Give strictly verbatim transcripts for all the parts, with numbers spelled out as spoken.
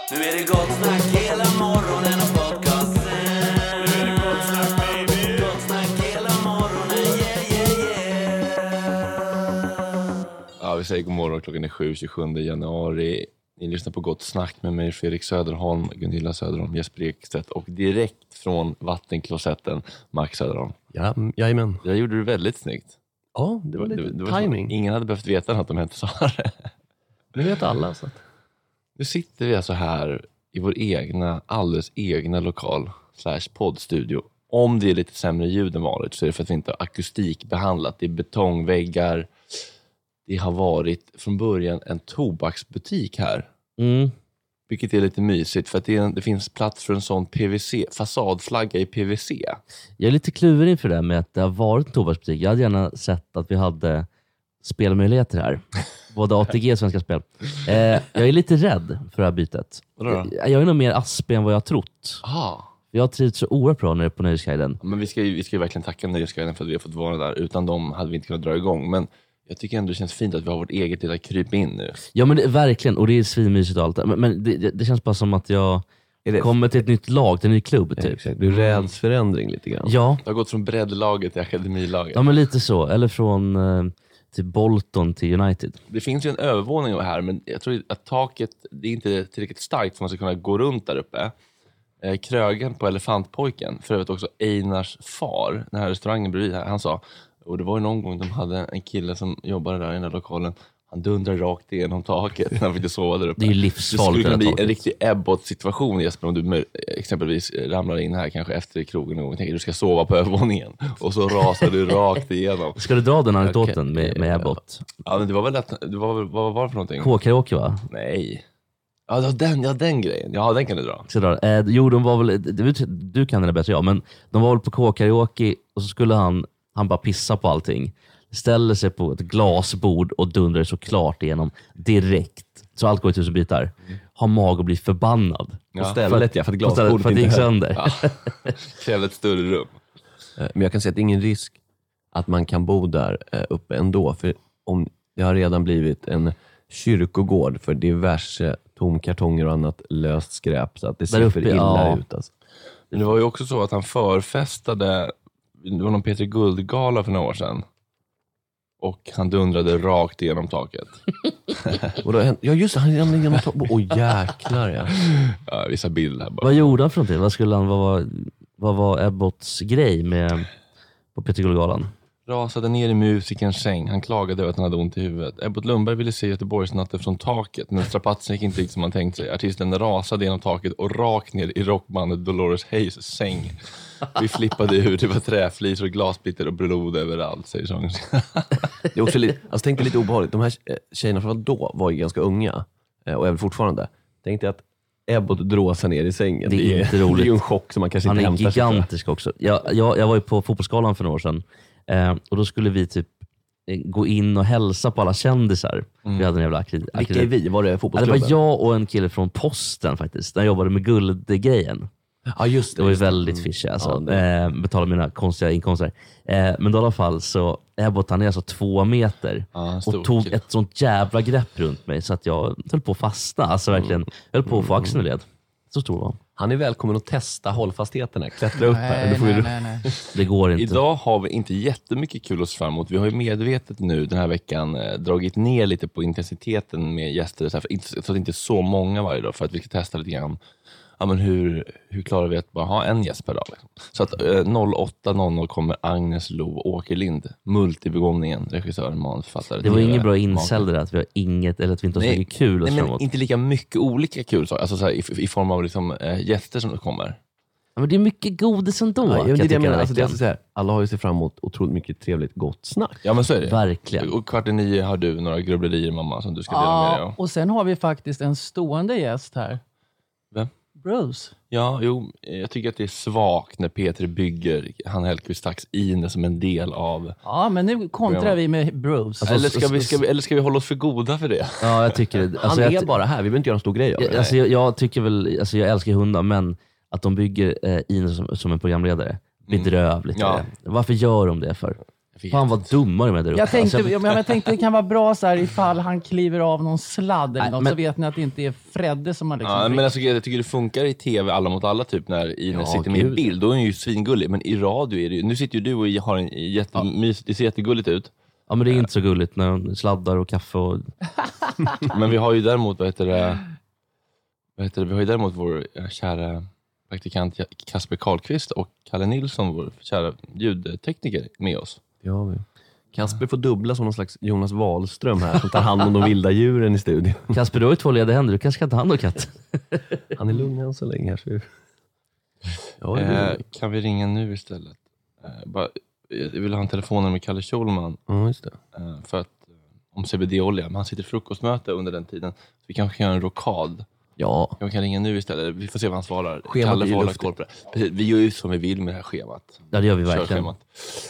Nu är det gott snack hela morgonen och podcasten. Nu är det gott snack baby. Gott snack hela morgonen, yeah yeah yeah. Ja, vi säger god morgon, klockan är sju, tjugosjunde januari. Ni lyssnar på Gott snack med mig, Fredrik Söderholm, Gunilla Söderholm, Jesper Ekstedt och direkt från vattenklosetten, Max Söderholm. Ja, jajamän. Det gjorde du väldigt snyggt. Ja, det var lite det, det var timing. Ingen hade behövt veta att de hette så här. Nu vet alla. Så att... Nu sitter vi alltså här i vår egna, alldeles egna lokal slash poddstudio. Om det är lite sämre ljud än vanligt så är det för att vi inte har akustikbehandlat. Det är betongväggar. Det har varit från början en tobaksbutik här. Mm. Vilket är lite mysigt för att det, är en, det finns plats för en sån P V C, fasadflagga i P V C. Jag är lite kluven inför det med att det har varit en tobaksbutik. Jag hade gärna sett att vi hade spelmöjligheter här. Både A T G och Svenska Spel. Eh, jag är lite rädd för det här bytet. Vadå då? Jag, jag är nog mer aspig än vad jag har trott. Aha. Jag har trivts så oerhört bra nere på Nöjesguiden. Men vi ska ju, vi ska ju verkligen tacka Nöjesguiden för att vi har fått vara där. Utan dem hade vi inte kunnat dra igång. Men jag tycker ändå det känns fint att vi har vårt eget lilla kryp in nu. Ja men det, verkligen, och det är svinmysigt och allt. Men, men det, det, det känns bara som att jag det... kommer till ett nytt lag, till en ny klubb typ. Ja, exakt. Du räds förändring lite grann. Ja. Det har gått från breddlaget till akademilaget. Ja men lite så, eller från eh, till Bolton till United. Det finns ju en övervåning här, men jag tror att taket det är inte tillräckligt starkt för att man ska kunna gå runt där uppe. Eh, krögen på Elefantpojken, för övrigt också Einars far, den här restaurangen bredvid här, han sa, och det var ju någon gång de hade en kille som jobbade där i den här lokalen, han dundrade rakt igenom taket när han fick sova där uppe. Det är ju livsfarligt. Det skulle kunna bli taket. en riktig Ebbot-situation, Jesper, om du exempelvis ramlar in här kanske efter krogen och tänker du ska sova på övervåningen och så rasar du rakt igenom. Ska du dra den anekdoten Okay. med, med Ebbot? Ja, men det var väl att, det var, vad var det för någonting? K-karaoke va? Nej. Ja, det var den, ja, den grejen. Ja, den kan du dra. Ska jag dra? Eh, jo, de var väl, du, du kan det bättre jag, men de var väl på K-karaoke och så skulle han, han bara pissa på allting. Ställer sig på ett glasbord och dundrar såklart igenom direkt. Så allt går i tusen bitar. Har mag och blir förbannad. Ja. På stället, ja, för att På stället, glasbordet för att det gick inte höll. sönder. Ja. Krävde ett större rum. Men jag kan säga att det är ingen risk att man kan bo där uppe ändå. För om det har redan blivit en kyrkogård för diverse tomkartonger och annat löst skräp. Så att det ser Där för uppe, illa ja. ut. Alltså. Men det var ju också så att han förfestade, det var någon Peter Guldgala för några år sedan. Och han dundrade rakt igenom taket. Och då, ja just det, han ramlade igenom taket. Åh jäklar ja. Ja, vissa bilder här bara. Vad gjorde han för någonting? Vad, skulle han, vad, var, vad var Ebbots grej med, på Peter Guldgalan? Rasade ner i musikerns säng. Han klagade över att han hade ont i huvudet. Ebbot Lundberg ville se Göteborgsnatten från taket, men strapatsen gick inte som man tänkt sig. Artisten rasade genom taket och rakt ner i rockbandet Dolores Hayes säng. Vi flippade ur, det var träflis och glasbitar och blod överallt, säger sången. Det är också lite, alltså tänkte lite obehagligt. De här tjejerna från då var ju ganska unga och är väl fortfarande. Tänkte att Ebbot dråsar ner i sängen. Det är, det är inte roligt. Det är ju en chock som man kanske Han inte är hämtar sig gigantisk också. Jag, jag, jag var ju på Fotbollsgalan för några år sedan. Eh, och då skulle vi typ eh, gå in och hälsa på alla kändisar. Mm. Vi hade en jävla akri- för. Vilka är vi? Var det ja, fotbollsklubben? det var jag och en kille från Posten faktiskt. Där jag jobbade med guldgrejen. Ja, just det. Det var ju just det. väldigt fishy alltså. Ja, det... eh, betala mina konstiga inkomster. Eh, men då i alla fall så Ebbot, han är alltså två meter. Ja, och tog kille. ett sånt jävla grepp runt mig så att jag höll på att fastna. Alltså verkligen, höll på att få axeln i led. Så stor var han. Han är välkommen att testa hållfastheten här. Klättra upp här. Nej, får nej, vi... nej, nej. Det går inte. Idag har vi inte jättemycket kul att se fram emot. Vi har ju medvetet nu den här veckan eh, dragit ner lite på intensiteten med gäster. Så, här, för, inte, så att det inte är så många varje dag för att vi ska testa lite grann. Ja, men hur, hur klarar vi att bara ha en gäst per dag? Liksom? Så att eh, åtta noll noll kommer Agnes Lo Åkerlind, multibegåvningen, regissör, manusförfattare. Det var inget bra incel det där, att vi har inget, eller att vi inte har så mycket kul nej, men framåt. inte lika mycket olika kul saker, alltså så här, i, i form av liksom, äh, gäster som kommer. Ja, men det är mycket godis ändå. Ja, kan jag jag det, men, tycka, alltså, det är alltså så här, alla har ju sig fram emot otroligt mycket trevligt gott snack. Ja, men så är det. Verkligen. Och kvart i nio har du några grubblerier, mamma, som du ska dela med dig Ja, av. och sen har vi faktiskt en stående gäst här. Vem? Bruce. Ja, jo, jag tycker att det är svagt när Peter bygger han Hellqvist tax in som en del av... Ja, men nu kontrar vi med Bruce. Alltså, eller, ska vi, ska vi, eller ska vi hålla oss för goda för det? Ja, jag tycker det. Alltså, Han är jag, bara här, vi behöver inte göra en stor grej av det. jag, alltså, jag, jag tycker väl, alltså, jag älskar hundar, men att de bygger eh, in som, som en programledare, bedrövligt. Ja. är det. Varför gör de det för? Fan vad dummare med det där Jag uppe. tänkte, Alltså, jag, men jag tänkte det kan vara bra så här ifall han kliver av någon sladd eller Nej, något, men- så vet ni att det inte är Fredde som har liksom... Ja, men alltså, jag tycker det funkar i tv alla mot alla typ när Ines Ja, sitter med en gud. bild. Då är den ju svingullig. Men i radio är det ju... Nu sitter ju du och har en jättemys, det ser jättegulligt ut. ja men det är inte så gulligt när de sladdar och kaffe och... Men vi har ju däremot, vad heter det, vad heter det, vi har ju däremot vår eh, kära praktikant Kasper Karlqvist och Kalle Nilsson, vår kära ljudtekniker, med oss. Ja, Kasper får dubbla som någon slags Jonas Wahlström här som tar hand om de vilda djuren i studion. Kasper, du har ju två lediga händer. Du kanske kan ta hand om katt. Han är lugn än så länge. Här, så... ja, det är Eh, kan vi ringa nu istället? Eh, bara, jag vill ha en telefon med Kalle Schulman ja, just det. eh, för att, eh, om C B D-olja. Men han sitter i frukostmöte under den tiden. Så vi kanske kan göra en rokad. Ja, Vi kan ringa nu istället. Vi får se vad han svarar. Schemat Kalle är ju får hålla luftigt. koll på det. Precis, vi gör ju som vi vill med det här schemat. Ja, det gör vi verkligen. Körschemat.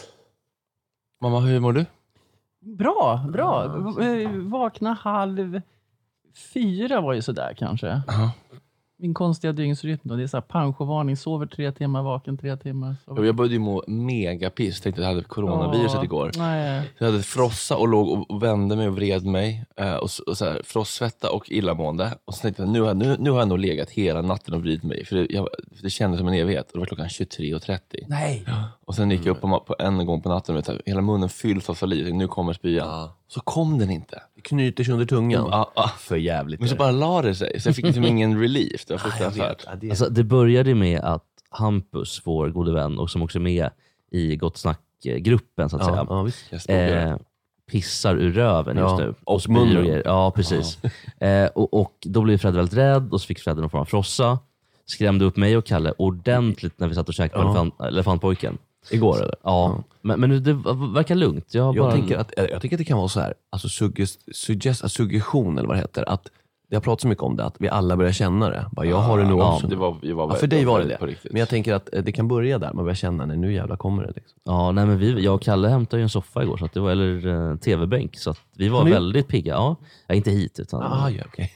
Mamma, hur mår du? Bra, bra. V- eh, Vakna halv fyra var ju sådär kanske. Ja. Min konstiga dygnsrytm då. Det är så här pensiovarning. Sover tre timmar, vaken tre timmar. sover- Jag började ju må mega piss. Tänkte att jag hade coronaviruset Ja, igår. Nej. Jag hade frossa och låg och- och vände mig och vred mig. eh, Och, s- och så här, frostsvetta och illamående. Och så tänkte jag, nu har, nu, nu har jag nog legat hela natten och vridit mig. För det, jag, för det kändes som en evighet. Och det var klockan tjugotre och trettio. Nej. Och sen gick jag upp på, ma- på en gång på natten. Vet du, hela munnen fylls av saliv. Nu kommer spyan. Ja. Så kom den inte. Det knyter sig under tungan. Ja, ja. För jävligt. Men så är det. bara la det sig. Så jag fick liksom ingen relief. Det var Ja, jag fruktansvärt. vet. Ja, det är... Alltså, det började med att Hampus, vår gode vän och som också är med i Gott Snack-gruppen så att ja, säga, ja, visst. Jag spågar. eh, pissar ur röven just Ja, nu. och spyr munnen. grejer. Ja, precis. Eh, och, och då blev Fred väldigt rädd och så fick Fred någon form av frossa. Skrämde upp mig och Kalle ordentligt när vi satt och käkade på Ja. elefant, elefantpojken. Igår eller? Ja, men, men det verkar lugnt. Jag, har Jag, bara... tänker att, jag tänker att det kan vara så här, alltså suggest, suggest, suggestion eller vad det heter. Att det har pratat så mycket om det, att vi alla börjar känna det. Bara, jag har det nog Ja, också. det var, det var, Ja, för dig var det på det. riktigt. Men jag tänker att eh, det kan börja där, man börjar känna, nej, nu jävlar kommer det. Liksom. Ja, nej, men vi, jag och Kalle hämtade ju en soffa igår, så att det var, eller uh, tv-bänk, så att vi var Har ni- väldigt pigga. Ja, ja, inte hit utan... Ah, ja, okej.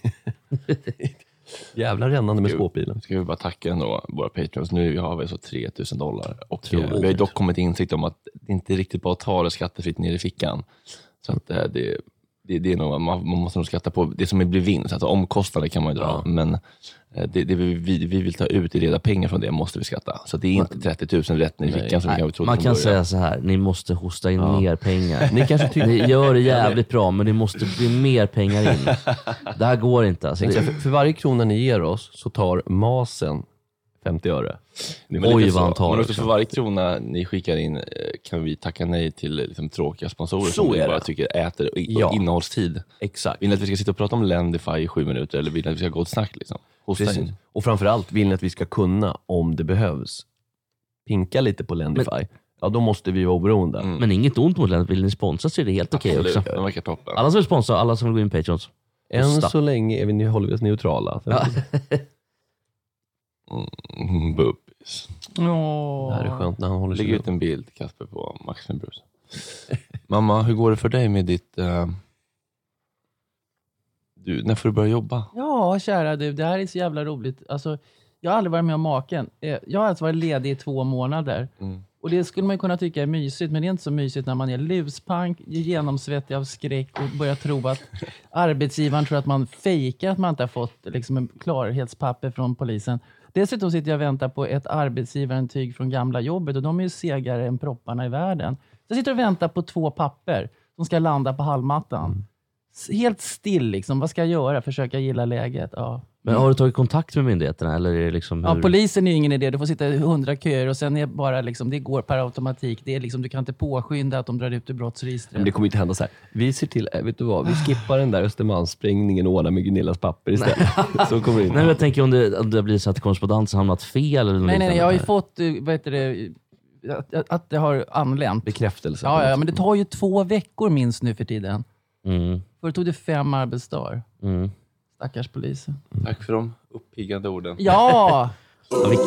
Jävlar rännande med Gud. skåpbilen. Ska vi bara tacka ändå våra patrons. Nu har vi så tre tusen dollar. Och Tror eh, jag. vi har ju dock kommit till insikt om att det inte är riktigt bara att ta det skattefritt ner i fickan. Så att eh, det, det, det är nog, man, man måste nog skatta på det som blir vinst. Alltså omkostnader kan man ju dra. Ja. Men eh, det, det vi, vi, vi vill ta ut i reda pengar från det måste vi skatta. Så det är inte trettio tusen rätt ner i Nej. fickan som vi Nej, kanske trodde man från kan början. säga så här, ni måste hosta in Ja. mer pengar. Ni kanske tycker... Ni gör det jävligt bra, men det måste bli mer pengar in. Det här går inte. Alltså. Exakt, Det, för, för varje krona ni ger oss så tar masen femtio öre. Det är väl Oj, lite vad så. han tar Men också också. för varje krona ni skickar in eh, kan vi tacka nej till liksom, tråkiga sponsorer Så som vi är bara det. tycker äter i- Ja. innehållstid. Exakt. Vill ni att vi ska sitta och prata om Lendify i sju minuter eller vill ni att vi ska gå ett snack? Liksom? Hosta Precis. in. Och framförallt vill ni att vi ska kunna, om det behövs, pinka lite på Lendify. Ja, då måste vi vara oberoende. Mm. men inget ont mot Lennart. Vill ni sponsra så är det helt okej Absolut, också. den verkar toppen. Alla som vill sponsra, alla som vill gå in på Patreons. Än Hosta. så länge är vi, håller vi oss neutrala. Ja. Mm, bubbis. Åh. Det här är skönt när han håller sig Lägg ut en bild, Kasper, på Max med brus. Mamma, hur går det för dig med ditt... eh, du, när får du börja jobba? Ja, kära du. Det här är så jävla roligt. Alltså, jag har aldrig varit med om maken. Eh, Jag har alltså varit ledig i två månader. Mm. Och det skulle man ju kunna tycka är mysigt, men det är inte så mysigt när man är luspank, genomsvettig av skräck och börjar tro att arbetsgivaren tror att man fejkar att man inte har fått liksom, en klarhetspapper från polisen. Dessutom sitter jag och väntar på ett arbetsgivarintyg från gamla jobbet och de är ju segare än propparna i världen. Så jag sitter och väntar på två papper som ska landa på halmmattan. S- Helt still liksom. Vad ska jag göra? Försöka gilla läget. Ja. Men har du tagit kontakt med myndigheterna? Eller är det liksom Ja, hur... polisen är ju ingen idé. Du får sitta i hundra köer och sen är bara liksom, det går per automatik. Det är liksom, du kan inte påskynda att de drar ut ur brottsregistret. Men det kommer inte hända så här. Vi ser till, äh, vet du vad, vi skippar den där Östermalmssprängningen och ordnar med Gunillas papper istället. Så kommer det inte. Nej, men jag tänker om det, om det blir så att korrespondensen hamnat fel eller något Nej, nej, nej, jag har ju liknande. fått, eh, vad heter det, att, att- att det har anlänt. Bekräftelse. Ja, ja, men det tar ju två veckor minst nu för tiden. Mm, Förr tog det fem arbetsdagar. mm. Stackars polisen. Tack för de uppiggande orden. Ja! Ja, vilk...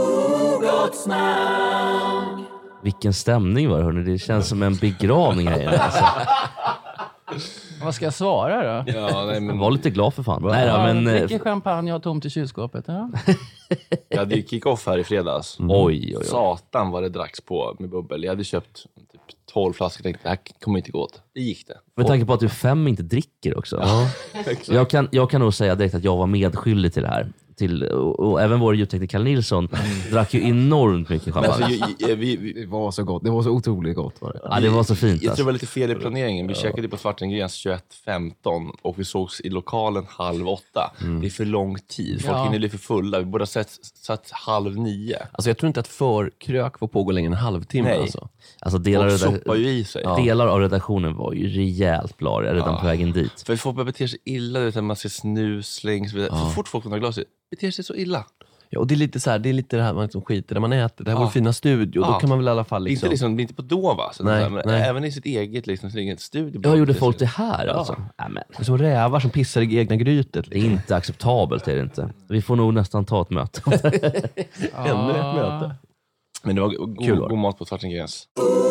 Vilken stämning var det, hörni. Det känns som en begravning här inne, alltså. Vad ska jag svara då? Ja, nej, men Var lite glad för fan. Nej, då, Ja, men, eh, dricker champagne och har tomt i kylskåpet. Ja. jag hade ju kick-off här i fredags. oj, oj, oj. Satan vad det dracks på med bubbel. Jag hade köpt typ tolv flaskor och tänkte det här kommer inte gå åt. Det gick det. Med tanke på att du fem inte dricker också. jag, kan, jag kan nog säga direkt att jag var medskyldig till det här. Till, och, och även vår ljudtekniker Carl Nilsson drack ju enormt mycket champagne. Alltså, ju, ju, vi, vi, Det var så gott. Det var så otroligt gott. Var det. Ja, det var så fint. Jag tror Alltså. det var lite fel i planeringen. Vi käkade på Svartengrens tjugoett femton och vi sågs i lokalen halv åtta. Det är för lång tid. Folk Ja. hinner bli för fulla. Vi borde ha sett, satt halv nio. Alltså jag tror inte att förkrök får pågå längre än en halvtimme. Nej. Alltså. Alltså delar, Och av reda- sopar ju i sig. delar av redaktionen var ju rejält blariga redan på vägen dit. För folk börjar bete sig illa. Du vet, när man ser snus längs. Så fort folk får några glas beter sig så illa. Ja, och det är lite så här, det är lite det här man liksom skiter där man äter. Det här var Ja. en fina studio. Ja. Då kan man väl i alla fall liksom... Inte, liksom, inte på Dova, så Nej, där, men nej. även i sitt eget, liksom, sin egen studio. Jag gjorde folk det här alltså. Ja, men, Det är som rävar som pissar i egna grytet. det är inte acceptabelt, är det inte. Vi får nog nästan ta ett möte. Ännu ett möte. Men det var go- Kul, god, va? god mat på Svartengrens.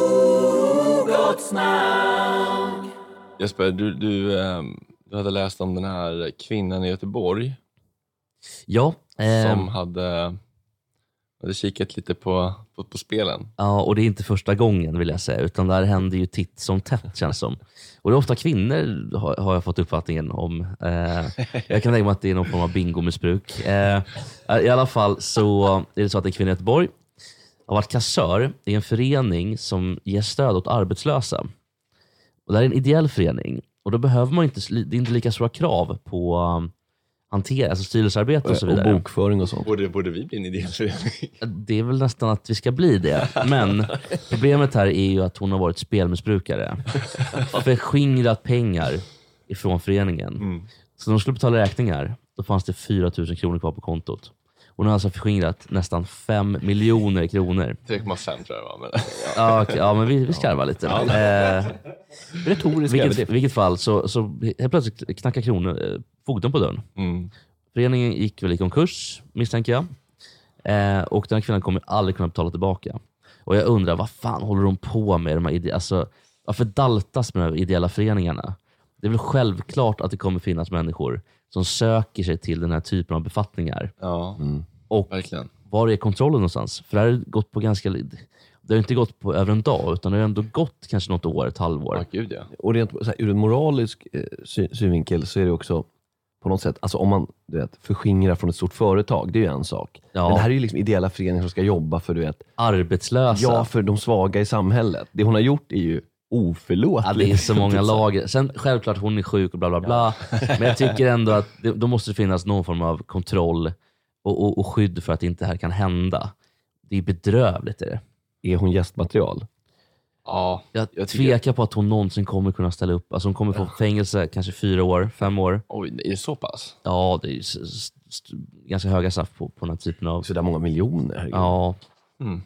Gott snack. Jesper, du, du, ehm, du hade läst om den här kvinnan i Göteborg Ja, ehm, som hade, hade kikat lite på, på, på spelen. ja, och det är inte första gången vill jag säga, utan det här händer ju titt som tätt känns som. Och det är ofta kvinnor har, har jag fått uppfattningen om. Eh, jag kan tänka mig att det är någon form av bingomissbruk. Eh, I alla fall så är det så att en kvinna i Göteborg har varit kassör i en förening som ger stöd åt arbetslösa. Och det här är en ideell förening. Och då behöver man inte, det är inte lika stora krav på um, hantera, alltså styrelsearbete och så Och vidare. bokföring och sånt. Borde, borde vi bli en ideell förening? Det är väl nästan att vi ska bli det. Men problemet här är ju att hon har varit spelmissbrukare. Förskingrat pengar ifrån föreningen. Mm. Så när de skulle betala räkningar, då fanns det fyra tusen kronor kvar på kontot. Hon har alltså förskingrat nästan fem miljoner kronor. tre komma fem tror jag det var. Men... Ja, okej, ja men vi, vi skarvar lite. Eh, Retoriskt vilket, vilket fall så, så helt plötsligt knackar kronor, eh, fogden på dörren. Mm. Föreningen gick väl i konkurs, misstänker jag. Eh, och den här kvinnan kommer aldrig kunna betala tillbaka. Och jag undrar, vad fan håller de på med? De här ide- alltså, varför daltas med de här ideella föreningarna? Det är väl självklart att det kommer finnas människor som söker sig till den här typen av befattningar. Ja, Och verkligen. var är kontrollen någonstans? För det här har gått på ganska... Det har inte gått på över en dag, utan det har ändå gått kanske något år, ett halvår. Ja, gud ja. Och rent så här, ur en moralisk eh, sy- synvinkel så är det också på något sätt, alltså om man du vet, förskingrar från ett stort företag, det är ju en sak. Ja. Men det här är ju liksom ideella föreningar som ska jobba för, du vet, Arbetslösa. ja, för de svaga i samhället. Det hon har gjort är ju oförlåtligt. Ja, det är så många lager. Sen självklart hon är sjuk och bla bla bla. Men jag tycker ändå att det, då måste det finnas någon form av kontroll och, och, och skydd för att inte det här kan hända. Det är bedrövligt. Är det. Är hon gästmaterial? Ja, Jag, jag tycker- tvekar på att hon någonsin kommer kunna ställa upp. Alltså hon kommer få fängelse kanske fyra år, fem år. oj, är det så pass? Ja, det är ju s- s- st- ganska höga straff på, på den här typen av... Så där många miljoner. herregud. Ja. Mm.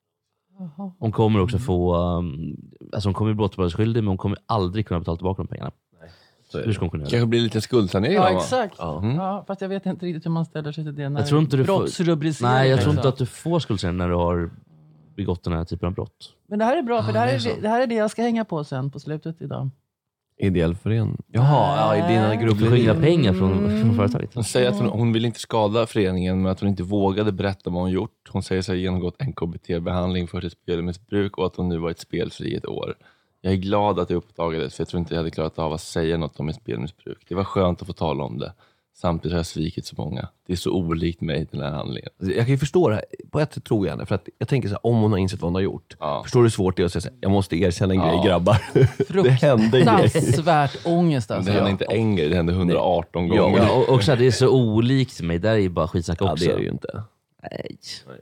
Hon kommer också få... Um, alltså hon kommer bli brottsskyldig, men hon kommer aldrig kunna betala tillbaka de pengarna. Så är Hur det. ska hon kunna göra det? Kanske blir lite skuldsanering Ja, då, va? exakt. Ja. Ja, fast jag vet inte riktigt hur man ställer sig till det när Jag tror inte du får- brottsrubricering. Nej, jag tror liksom. inte att du får skuldsanering när du har begått den här typen av brott. Men det här är bra, för det, här det är är så. det, det här är det jag ska hänga på sen på slutet idag. Ideell förening. Jaha, ja, i dina Du får skingra grubblerier. pengar från, från företaget. Hon säger att hon, hon vill inte skada föreningen, men att hon inte vågade berätta vad hon gjort. Hon säger sig ha genomgått en K B T-behandling för sitt spelmissbruk och att hon nu varit spelfri ett år. Jag är glad att det uppdagades, för jag tror inte jag hade klarat av att säga något om mitt spelmissbruk. Det var skönt att få tala om det. Samtidigt har jag svikit så många. Det är så olikt mig, den här handlingen. Jag kan ju förstå det här. På ett sätt tror jag det. För att jag tänker så här, om hon har insett vad hon har gjort. Ja. Förstår du hur svårt det är att säga så här, jag måste erkänna en Ja. grej grabbar. det hände en grej. Fruktansvärt ångest Det alltså. hände inte en grej, det hände hundraarton Ja, gånger. Ja, och, och så här, det är så olikt mig. Där är ju bara skitsnack Ja, också. det är det ju inte. Nej.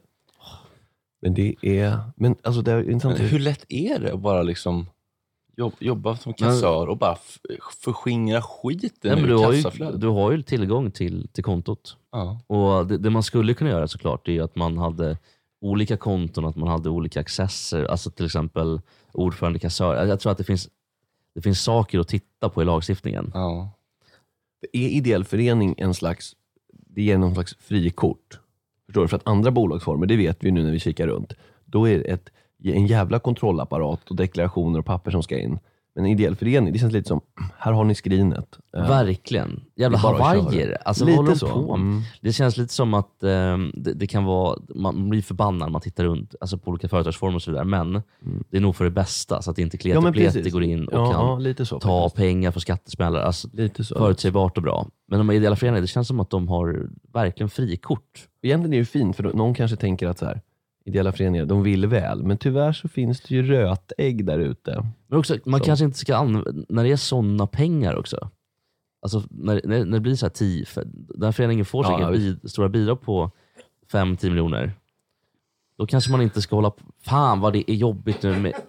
Men det är... Men alltså det är Men intressant. hur lätt är det att bara liksom jobb, jobba som kassör och bara f- förskingra skiten Nej, men ur du, har ju, kassaflödet? du har ju tillgång till, till kontot. Ja. Och det, det man skulle kunna göra såklart är ju att man hade olika konton, att man hade olika accesser. Alltså till exempel ordförande kassör. Jag tror att det finns, det finns saker att titta på i lagstiftningen. Ja. Är ideell förening en slags... Det ger någon slags frikort. Förstår du? För att andra bolagsformer, det vet vi nu när vi kikar runt. Då är det ett, en jävla kontrollapparat och deklarationer och papper som ska in. Men en ideell förening, det känns lite som, här har ni skrinet. Eh, Verkligen. Jävla det är bara att hawaiier. köra. Alltså Lite vad håller de så. på med? Mm. Det känns lite som att eh, det, det kan vara, man blir förbannad när man tittar runt alltså på olika företagsformer och sådär. Men Mm. det är nog för det bästa så att inte Ja, men klete precis. går in och ja, kan ja, lite så, ta faktiskt. pengar för skattesmällar. Alltså, Lite så. förutsägbart och bra. Men de ideella föreningar, det känns som att de har verkligen frikort. Egentligen är det ju fint, för någon kanske tänker att så här, ideella föreningar, de vill väl. Men tyvärr så finns det ju rötägg där ute. Men också, man Så. kanske inte ska använda, när det är sådana pengar också. Alltså när, när, när det blir så här tio, för den här föreningen får Ja, säkert ja, bid, stora bidrag på fem till tio miljoner. Då kanske man inte ska hålla på, fan vad det är jobbigt nu med,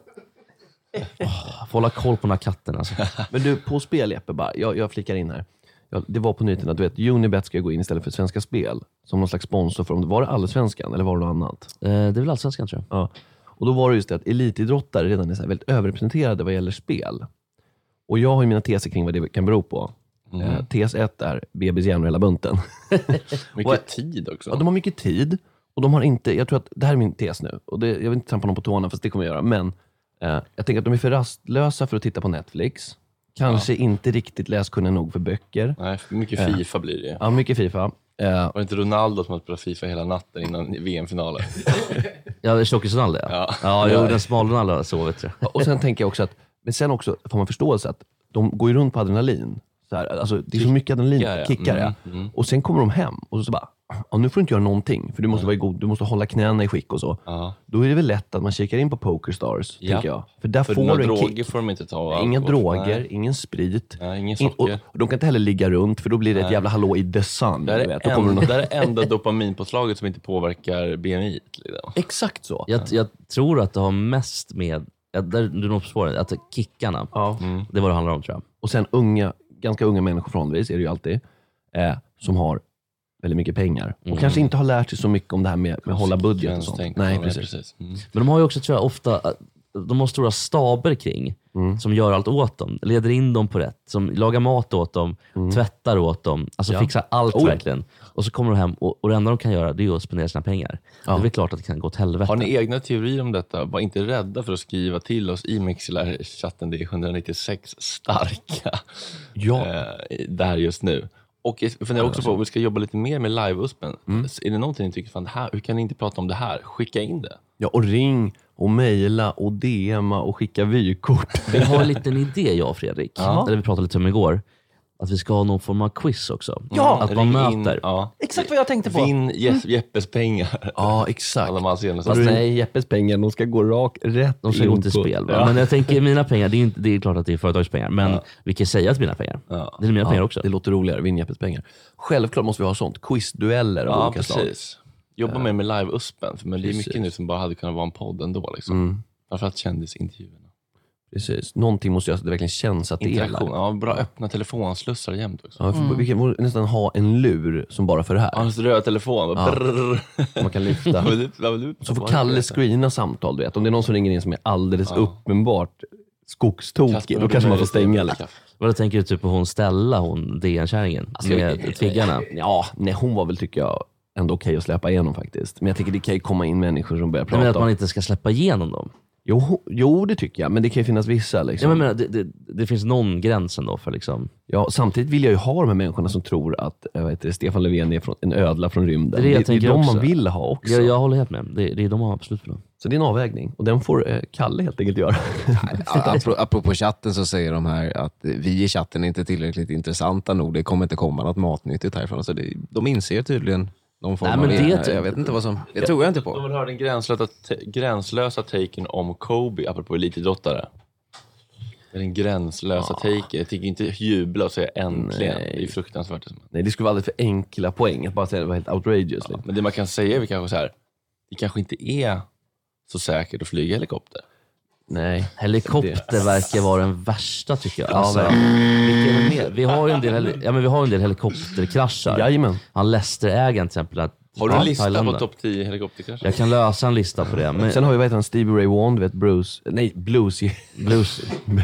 oh, få hålla koll på den här katten alltså. Men du, på spel Jeppe, bara, jag, jag flickar in här. Jag, det var på nyheterna, du vet, Unibet ska gå in istället för Svenska Spel som någon slags sponsor för dem. Var det Allsvenskan eller var det något annat? Eh, det är väl allsvenskan tror jag. Ja. Och då var det just det att elitidrottare redan är så här väldigt överrepresenterade vad gäller spel. Och jag har ju mina teser kring vad det kan bero på. Mm. Eh, tes ett är B B's järn och hela bunten. Mycket Och- tid också. Ja, de har mycket tid och de har inte, jag tror att det här är min tes nu och det, jag vill inte trampa någon på tårna fast det kommer jag göra, men eh, jag tänker att de är för rastlösa för att titta på Netflix. Kanske inte riktigt läskunniga nog för böcker. Nej, för mycket Eh. FIFA blir det ju. Ja, mycket FIFA. Eh, Var det inte Ronaldo som hade spelat FIFA hela natten innan V M-finalen? Ja, det är Tjockis Ronaldo ja. Ja. Ja, jo, den smala Ronaldo har sovit tror jag. och sen tänker jag också att, men sen också får man förståelse att de går ju runt på adrenalin. Så här, alltså, det är så mycket adrenalin, Kickar, ja. kickar ja. Mm, mm. Och sen kommer de hem och så, så bara, ja, nu får du inte göra någonting för du måste vara god, du måste hålla knäna i skick och så. Ja. Då är det väl lätt att man kikar in på Pokerstars, Ja. tänker jag. För där För får några du en droger kick. får de inte ta. Inga alkohol. droger, Nej. ingen sprit. Nej, ingen In, och, socker. och de kan inte heller ligga runt för då blir det ett Nej. jävla hallå i the sun. Det här du är, vet. Då kommer en, det någon... det här är enda dopaminpåslaget som inte påverkar B M I. Liksom. Exakt så. Jag, jag tror att det har mest med, ja, där, du är nog på spåret, att kickarna, Ja. Mm. det är vad det handlar om tror jag. Och sen unga, ganska unga människor förhållandevis är det ju alltid, eh, som har väldigt mycket pengar. Och Mm. kanske inte har lärt sig så mycket om det här med, med att hålla budget och sånt. Tänk- Nej, ja, precis. precis. Mm. Men de har ju också tror jag ofta, de har stora staber kring Mm. som gör allt åt dem, leder in dem på rätt, som lagar mat åt dem, tvättar åt dem, alltså Ja. fixar allt Oh ja. verkligen. Och så kommer de hem och, och det enda de kan göra det är att spendera sina pengar. Det är väl klart att det kan gå åt helvete. Har ni egna teorier om detta? Var inte rädda för att skriva till oss i Mixlr-chatten. Det är etthundranittiosex starka Ja. eh, där just nu. Och jag funderar också på om vi ska jobba lite mer med live-uspen. Mm. Är det någonting ni tycker, fan, det här, hur kan ni inte prata om det här? Skicka in det. Ja, och ring och mejla och D Ma och skicka vykort. Vi har en liten idé jag och Fredrik, Ja. eller vi pratade lite om igår, att vi ska ha någon form av quiz också. Ja, att man Ring in, möter. ja. Exakt vad jag tänkte på. Vinn Je- Jeppes pengar. Ja, exakt. Alla man senaste. Fast nej, Jeppes pengar, de ska gå rakt rätt De ska in gå till på- spel. Va? Ja. Men jag tänker, mina pengar, det är, inte, det är klart att det är företagspengar, men Ja. vi kan säga att mina pengar. Ja. Det är mina pengar Ja, också. det låter roligare, vinn Jeppes pengar. Självklart måste vi ha sånt, quizdueller av Ja, olika slag. precis. Jobba mer med live-uspen. För men det är mycket Precis. nu som bara hade kunnat vara en podd ändå. Liksom. Mm. Framförallt kändisintervjuerna. Precis. Någonting måste göras så att det verkligen känns att det är Interaktion. live. Ja, bra öppna telefonslussar jämt också. Ja, för Vi kan borde nästan ha en lur som bara för det här. Ja, hans röda telefon. Ja. Brrr. Man kan lyfta. Vad vill du- vad vill du- Så får vad Kalle vill du- screena samtal, du vet. Om det är någon som ringer in som är alldeles Ja. uppenbart skogstokig, Kasper, då har kanske du man får möjlighet stänga till lite. kaffe? Vad tänker du typ på hon Stella, hon D N-kärringen, med tiggarna? Ja, nej, hon var väl, tycker jag, ändå okej att släppa igenom faktiskt. Men jag tycker det kan ju komma in människor som börjar Jag menar prata att man om... inte ska släppa igenom dem. Jo, ho- jo, det tycker jag. Men det kan ju finnas vissa liksom. Jag menar, det, det, det finns någon gräns ändå för liksom... Ja, samtidigt vill jag ju ha de här människorna som tror att jag vet, det, Stefan Löfven är från, en ödla från rymden. Det är det jag det, det är tänker de också. man vill ha också. Jag, jag håller helt med. Det, det är de har absolut för dem. Så det är en avvägning. Och den får eh, Kalle helt enkelt göra. Apropå, apropå chatten så säger de här att vi i chatten är inte tillräckligt intressanta nog. Det kommer inte komma något matnyttigt härifrån. Så det, de inser tydligen någon form Nej, men av... det- jag vet inte vad som... Det tror jag inte De på. vill höra den gränslösa, te- gränslösa taken om Kobe, apropå elitidrottare. Det är den gränslösa taken. Jag tycker inte jubla och säga äntligen. Nej. Det är fruktansvärt. Nej, det skulle vara alldeles för enkla poäng. Att bara säga att det var helt outrageous. Ja, Liksom. men det man kan säga är väl kanske så här. Det kanske inte är så säkert att flyga helikopter. Nej. Helikopter verkar vara den värsta tycker jag. Ja, Alltså, verkligen. vilken är mer? Vi har ju en del, heli- ja, men vi har ju en del helikopterkraschar. Jajamän. Han Leicester-ägaren till exempel. Att, Har du en ja, lista Thailand. på topp tio helikopterkrascher? Jag kan lösa en lista på det. Men Sen har vi, vad heter han, Stevie Ray Vaughan, du vet Bruce, nej blues, blues,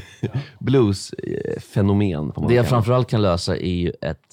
blues eh, fenomen. Får man det jag kalla. framförallt kan lösa är ju ett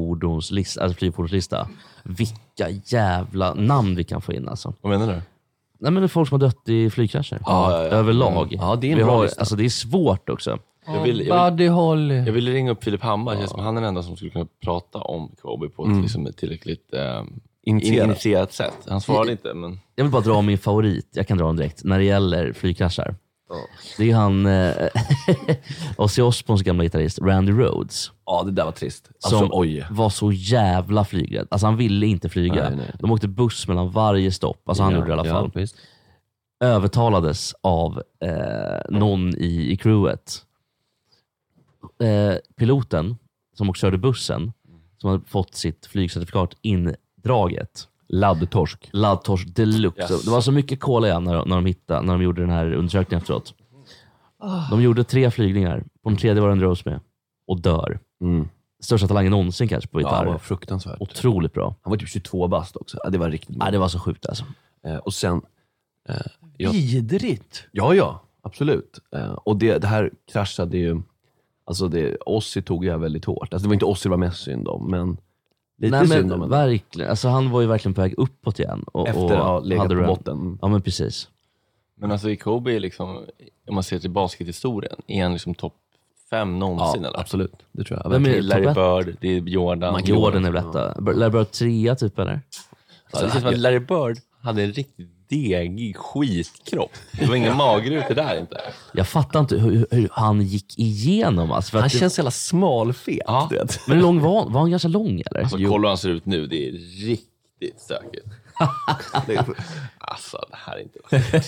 flygfordonslista, alltså flygfordonslista. Vilka jävla namn vi kan få in alltså. Vad menar du? Nej, men det är folk som har dött i flygkrascher. Ja, ja, ja. Överlag. Mm. Ja, det är en Vi bra har, lista. alltså, det är svårt också. Jag vill, jag, vill, Buddy Holly. jag vill ringa upp Filip Hammar. Det känns som han är den enda som skulle kunna prata om Kobe på ett Mm. liksom, tillräckligt eh, Initierat. initierat sätt. Han svarade inte, men... Jag vill bara dra min favorit, jag kan dra den direkt, när det gäller flygkraschar. Det är han, eh, Ozzy Osbournes gamla gitarrist, Randy Rhoads. Ja, det där var trist. Alltså, Som oj. var så jävla flygrädd. Alltså han ville inte flyga. Nej, nej. De åkte buss mellan varje stopp. Alltså han Ja, gjorde det i alla fall. Ja, visst. Övertalades av eh, någon i, i crewet. Eh, piloten som också körde bussen, som hade fått sitt flygcertifikat indraget. Laddtorsk. Laddtorsk deluxe. Yes. Det var så mycket kola igen när, när, de hittade, när de gjorde den här undersökningen efteråt. De gjorde tre flygningar. På den tredje var den Rose med. Och dör. Mm. Största talangen någonsin kanske på Ja, gitarr. det var fruktansvärt. Otroligt bra. Han var typ tjugotvå bast också. Ja, det var riktigt bra. Nej, det var så sjukt alltså. Eh, och sen... Eh, ja, Vidrigt. ja, ja, absolut. Eh, och det, det här kraschade ju... Alltså det, Ozzy tog jag väldigt hårt. Alltså det var inte Ozzy det var mest synd om, men... Lite Nej, synd om men, en. verkligen. Alltså, han var ju verkligen på väg uppåt igen. Och, Efter och att ha legat hade på den- botten. Ja, men precis. Men alltså i Kobe är liksom, om man ser till baskethistorien, är han liksom topp fem någonsin Ja, eller? absolut. Det tror jag. Vem är Det är Larry topp Bird, det är Jordan. Man Jordan är väl detta. Lär bara trea typ eller? Ja, det känns som att Larry Bird hade en riktigt degig skitkropp. Det var ingen magrutor där inte. Jag fattar inte hur, hur han gick igenom. Alltså, för Han att det, känns så jävla smalfet. Ja. du vet. men hur lång var han? Var han ganska lång eller? Alltså kolla hur han ser ut nu, det är riktigt stökigt. Det är- Alltså det här är inte...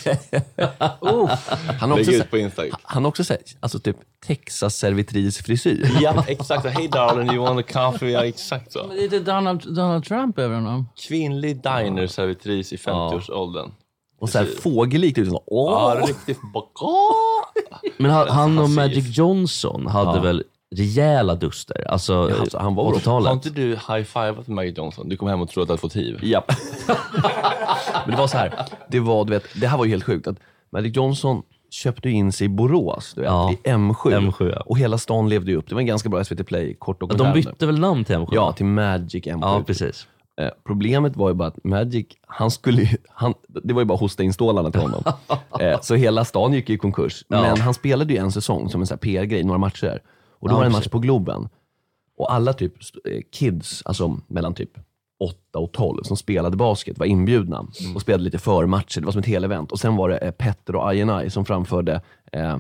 Han har också, Lägg så- ut på Instagram. han har också så här, alltså typ Texas-servitris-frisyr. Ja, exakt. Hey darling, you want a coffee? Ja, exakt så. Men det är lite Donald, Donald Trump över honom. Kvinnlig diner-servitris i femtioårsåldern. Och så här fågellikt ut. Åh! Ja, riktigt baka. Men han, han och Han ser ju- Magic Johnson hade Ja. väl rejäla duster. Alltså, Ja, alltså, han var bra. Har åttiotalet. inte du high-fivat med Maggie Johnson? Du kom hem och trodde att du hade fått hiv. Japp. Men det var så här. Det, var, du vet, det här var ju helt sjukt. Att Magic Johnson köpte ju in sig i Borås, du vet, Ja. i M sju. M sju, ja. Och hela stan levde ju upp. Det var en ganska bra S V T Play, kort och De bytte väl namn till M sju? Ja, till Magic M sju. Ja, precis. Eh, problemet var ju bara att Magic, han skulle ju, han, det var ju bara att hosta in stålarna till honom. eh, så hela stan gick ju i konkurs. Ja. Men han spelade ju en säsong som en sån här P R-grej, några matcher. Och då Ja, var det en precis. match på Globen. Och alla typ eh, kids, alltså mellan typ åtta och tolv som spelade basket var inbjudna och spelade lite förmatcher. Det var som ett helevent. Och sen var det eh, Petter och I and I som framförde eh,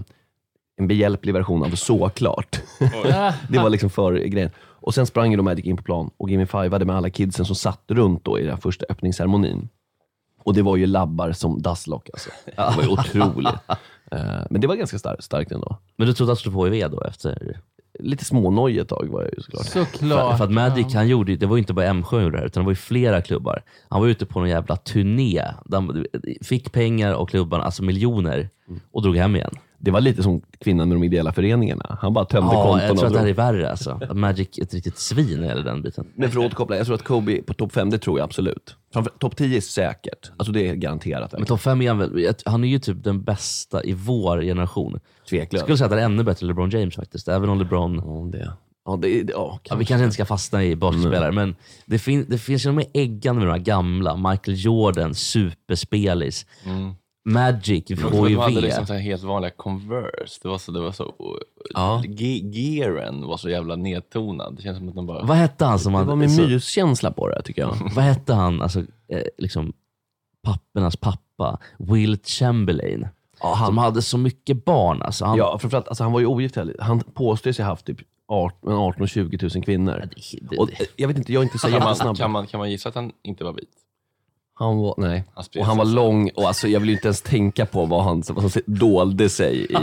en behjälplig version av Såklart. Det var liksom för grejen. Och sen sprang ju då Magic in på plan och Gimme Five-ade med alla kidsen som satt runt då i den här första öppningsceremonin. Och det var ju labbar som dasslock alltså. Det var ju otroligt. Eh, Men det var ganska starkt, starkt ändå. Men du trodde att du skulle få H I V då efter? Lite smånoj ett tag var jag ju såklart. Såklart. För, för att Magic, han gjorde, det var ju inte bara M sju han gjorde det här, utan det var ju flera klubbar. Han var ute på någon jävla turné. De fick pengar och klubbarna, alltså miljoner, och drog hem igen. Det var lite som kvinnan med de ideella föreningarna. Han bara tömde Ja, konton jag tror och att det här drog. är värre alltså. Att Magic är ett riktigt svin eller den biten. Men för att återkoppla, jag tror att Kobe på topp fem, det tror jag absolut. Framför topp tio är säkert. Alltså det är garanterat. Men topp fem är han väl, han är ju typ den bästa i vår generation. Jag Tveklöst. skulle säga att han är ännu bättre än LeBron James faktiskt. Även om LeBron... Ja, det. Ja, det, det, ja, Ja, vi kanske inte ska fastna i basketspelare, men det, fin- det finns ju de här äggande med de här gamla. Michael Jordan, superspelis. Magic, De hade H I V. liksom så här helt vanliga Converse. Det var så... Det var så Ja. Ge- gearen var så jävla nedtonad. Det känns som att de bara... Vad hette han som Det var hade... med så, myskänsla på det tycker jag. vad hette han, alltså, eh, liksom pappernas pappa? Will Chamberlain. Ja, han, Som hade så mycket barn. Alltså, han, ja, framförallt, alltså, han var ju ogift heller. Han påstår sig ha haft typ arton arton och tjugo tusen kvinnor. det, det, Och, eh, jag vet inte, jag är inte så Kan man, jättesnabb. kan, man, kan man gissa att han inte var vit? Han var, nej. Han spred Och han var sig. lång och alltså, jag vill ju inte ens tänka på vad, han, vad som dolde sig i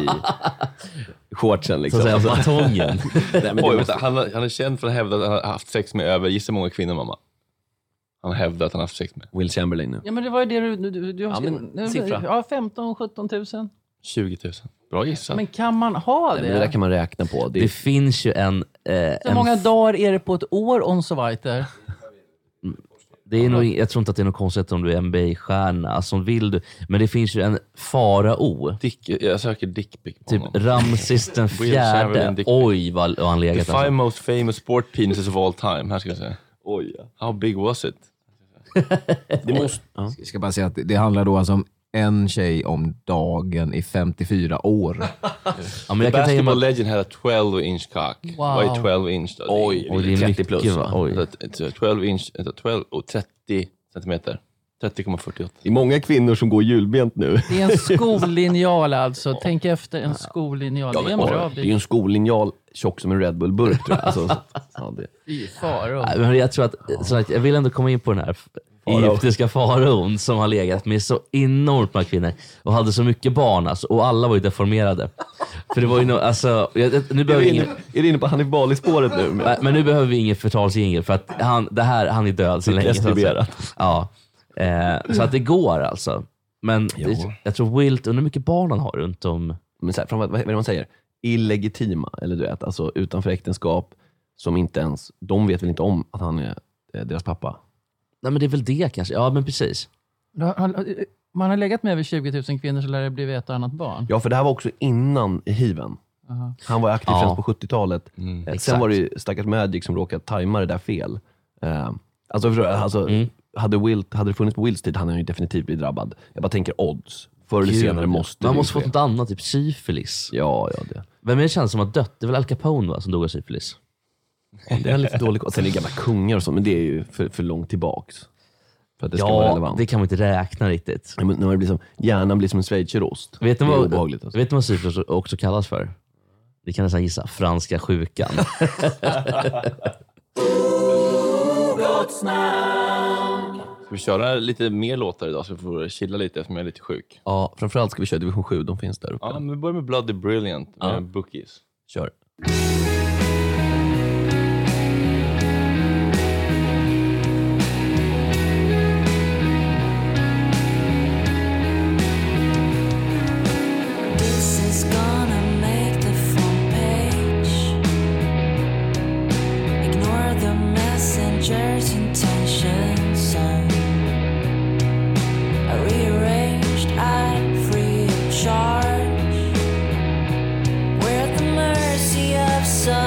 shortsen. så Liksom. att säga, Alltså, batongen. nej, men det Oj, måste- vänta, han, har- han är känd för att hävda att han har haft sex med över, gissa hur många kvinnor mamma? Han har hävdat att han har haft sex med Will Chamberlain nu. Ja, men det var ju det du... du, du Ja, men nu- siffra. Ja, femton sjutton tusen. tjugo tusen. Bra gissat. Men kan man ha Nej, det? men det där kan man räkna på. Det Det är, finns ju en... Eh, Hur en många dagar är det på ett år on så vidare? det är nog, jag tror inte att det är något konstigt om du är N B A-stjärna. Alltså, vill du, men det finns ju en farao. Dick, jag söker dickpic på Typ honom. Ramses den Will Chamberlain fjärde. dick pic. Oj, vad vad han The legat. five Alltså. most famous sport penises of all time. Här ska jag säga. Oj, ja. How big was it? det måste, ja. Jag ska bara säga att det handlar då alltså om en tjej om dagen i femtiofyra år. Ja, men jag kan tänka Basketball mig... Legend had a twelve inch cock. Wow. Vad är twelve inch då? Oj, Oj, det är trettio mycket, plus, va? Oj. Alltså, twelve inch, twelve och trettio centimeter. trettio komma fyrtioåtta. Det är många kvinnor som går hjulbent nu. Det är en skollinjal alltså. Tänk efter, en skollinjal. Det är en bra Det är ju en skollinjal tjock som en Red Bull-burk tror jag. Alltså, ja, det. bit. Faro. Nej, men jag tror att, så att jag vill ändå komma in på den här egyptiska faraon som har legat med så enormt många kvinnor och hade så mycket barn alltså, och alla var ju deformerade. För det var ju no, alltså, jag, nu Är behöver du ingen, inne, är du inne på Hanif Bali-spåret nu? men, men nu behöver vi ingen förtalsjingel för att han, det här, han är död så länge. Så att säga. Ja. Eh, så att det går alltså. Men det, jag tror Wilt, undrar hur mycket barn han har runt om. Men så här, från vad, vad är det man säger? Illegitima, eller du vet, alltså utanför äktenskap som inte ens, de vet väl inte om att han är eh, deras pappa. Nej men det är väl det kanske, ja men precis. Man har legat med över tjugo tusen kvinnor så lär det bli ett annat barn. Ja, för det här var också innan hiven. Aha. Han var aktiv Ja. främst på sjuttiotalet. Mm. Eh, Sen Exakt. var det ju stackars Magic som råkade tajma det där fel. Eh, alltså, förstår jag, alltså Mm. hade, Wilt, hade det funnits på Wilts tid hade han ju definitivt blivit drabbad. Jag bara tänker odds. Förr eller Gud, senare måste man det måste ju få ske. något annat, typ syfilis. Ja, ja det. Vem är det känns som har dött? Det är väl Al Capone va, som dog av syfilis? Det är lite dålig koll. Sen är det gamla kungar och så, men det är ju för, för långt tillbaks. För att det ska vara Ja, relevant. det kan man inte räkna riktigt. Ja, men när det blir som, hjärnan blir som en schweizerost. Vet ni Det är vad, obehagligt, alltså. vet ni vad syfilis också kallas för? Ni kan nästan gissa. Franska sjukan. Ska vi köra lite mer låtar idag så vi får chilla lite eftersom jag är lite sjuk? Ja, framförallt ska vi köra division sju, de finns där uppe. Ja, men vi börjar med Bloody Brilliant med Ja. Bookies. Kör. This is gonna make the front page. Ignore the messenger's intentions. I rearranged at free of charge. We're at the mercy of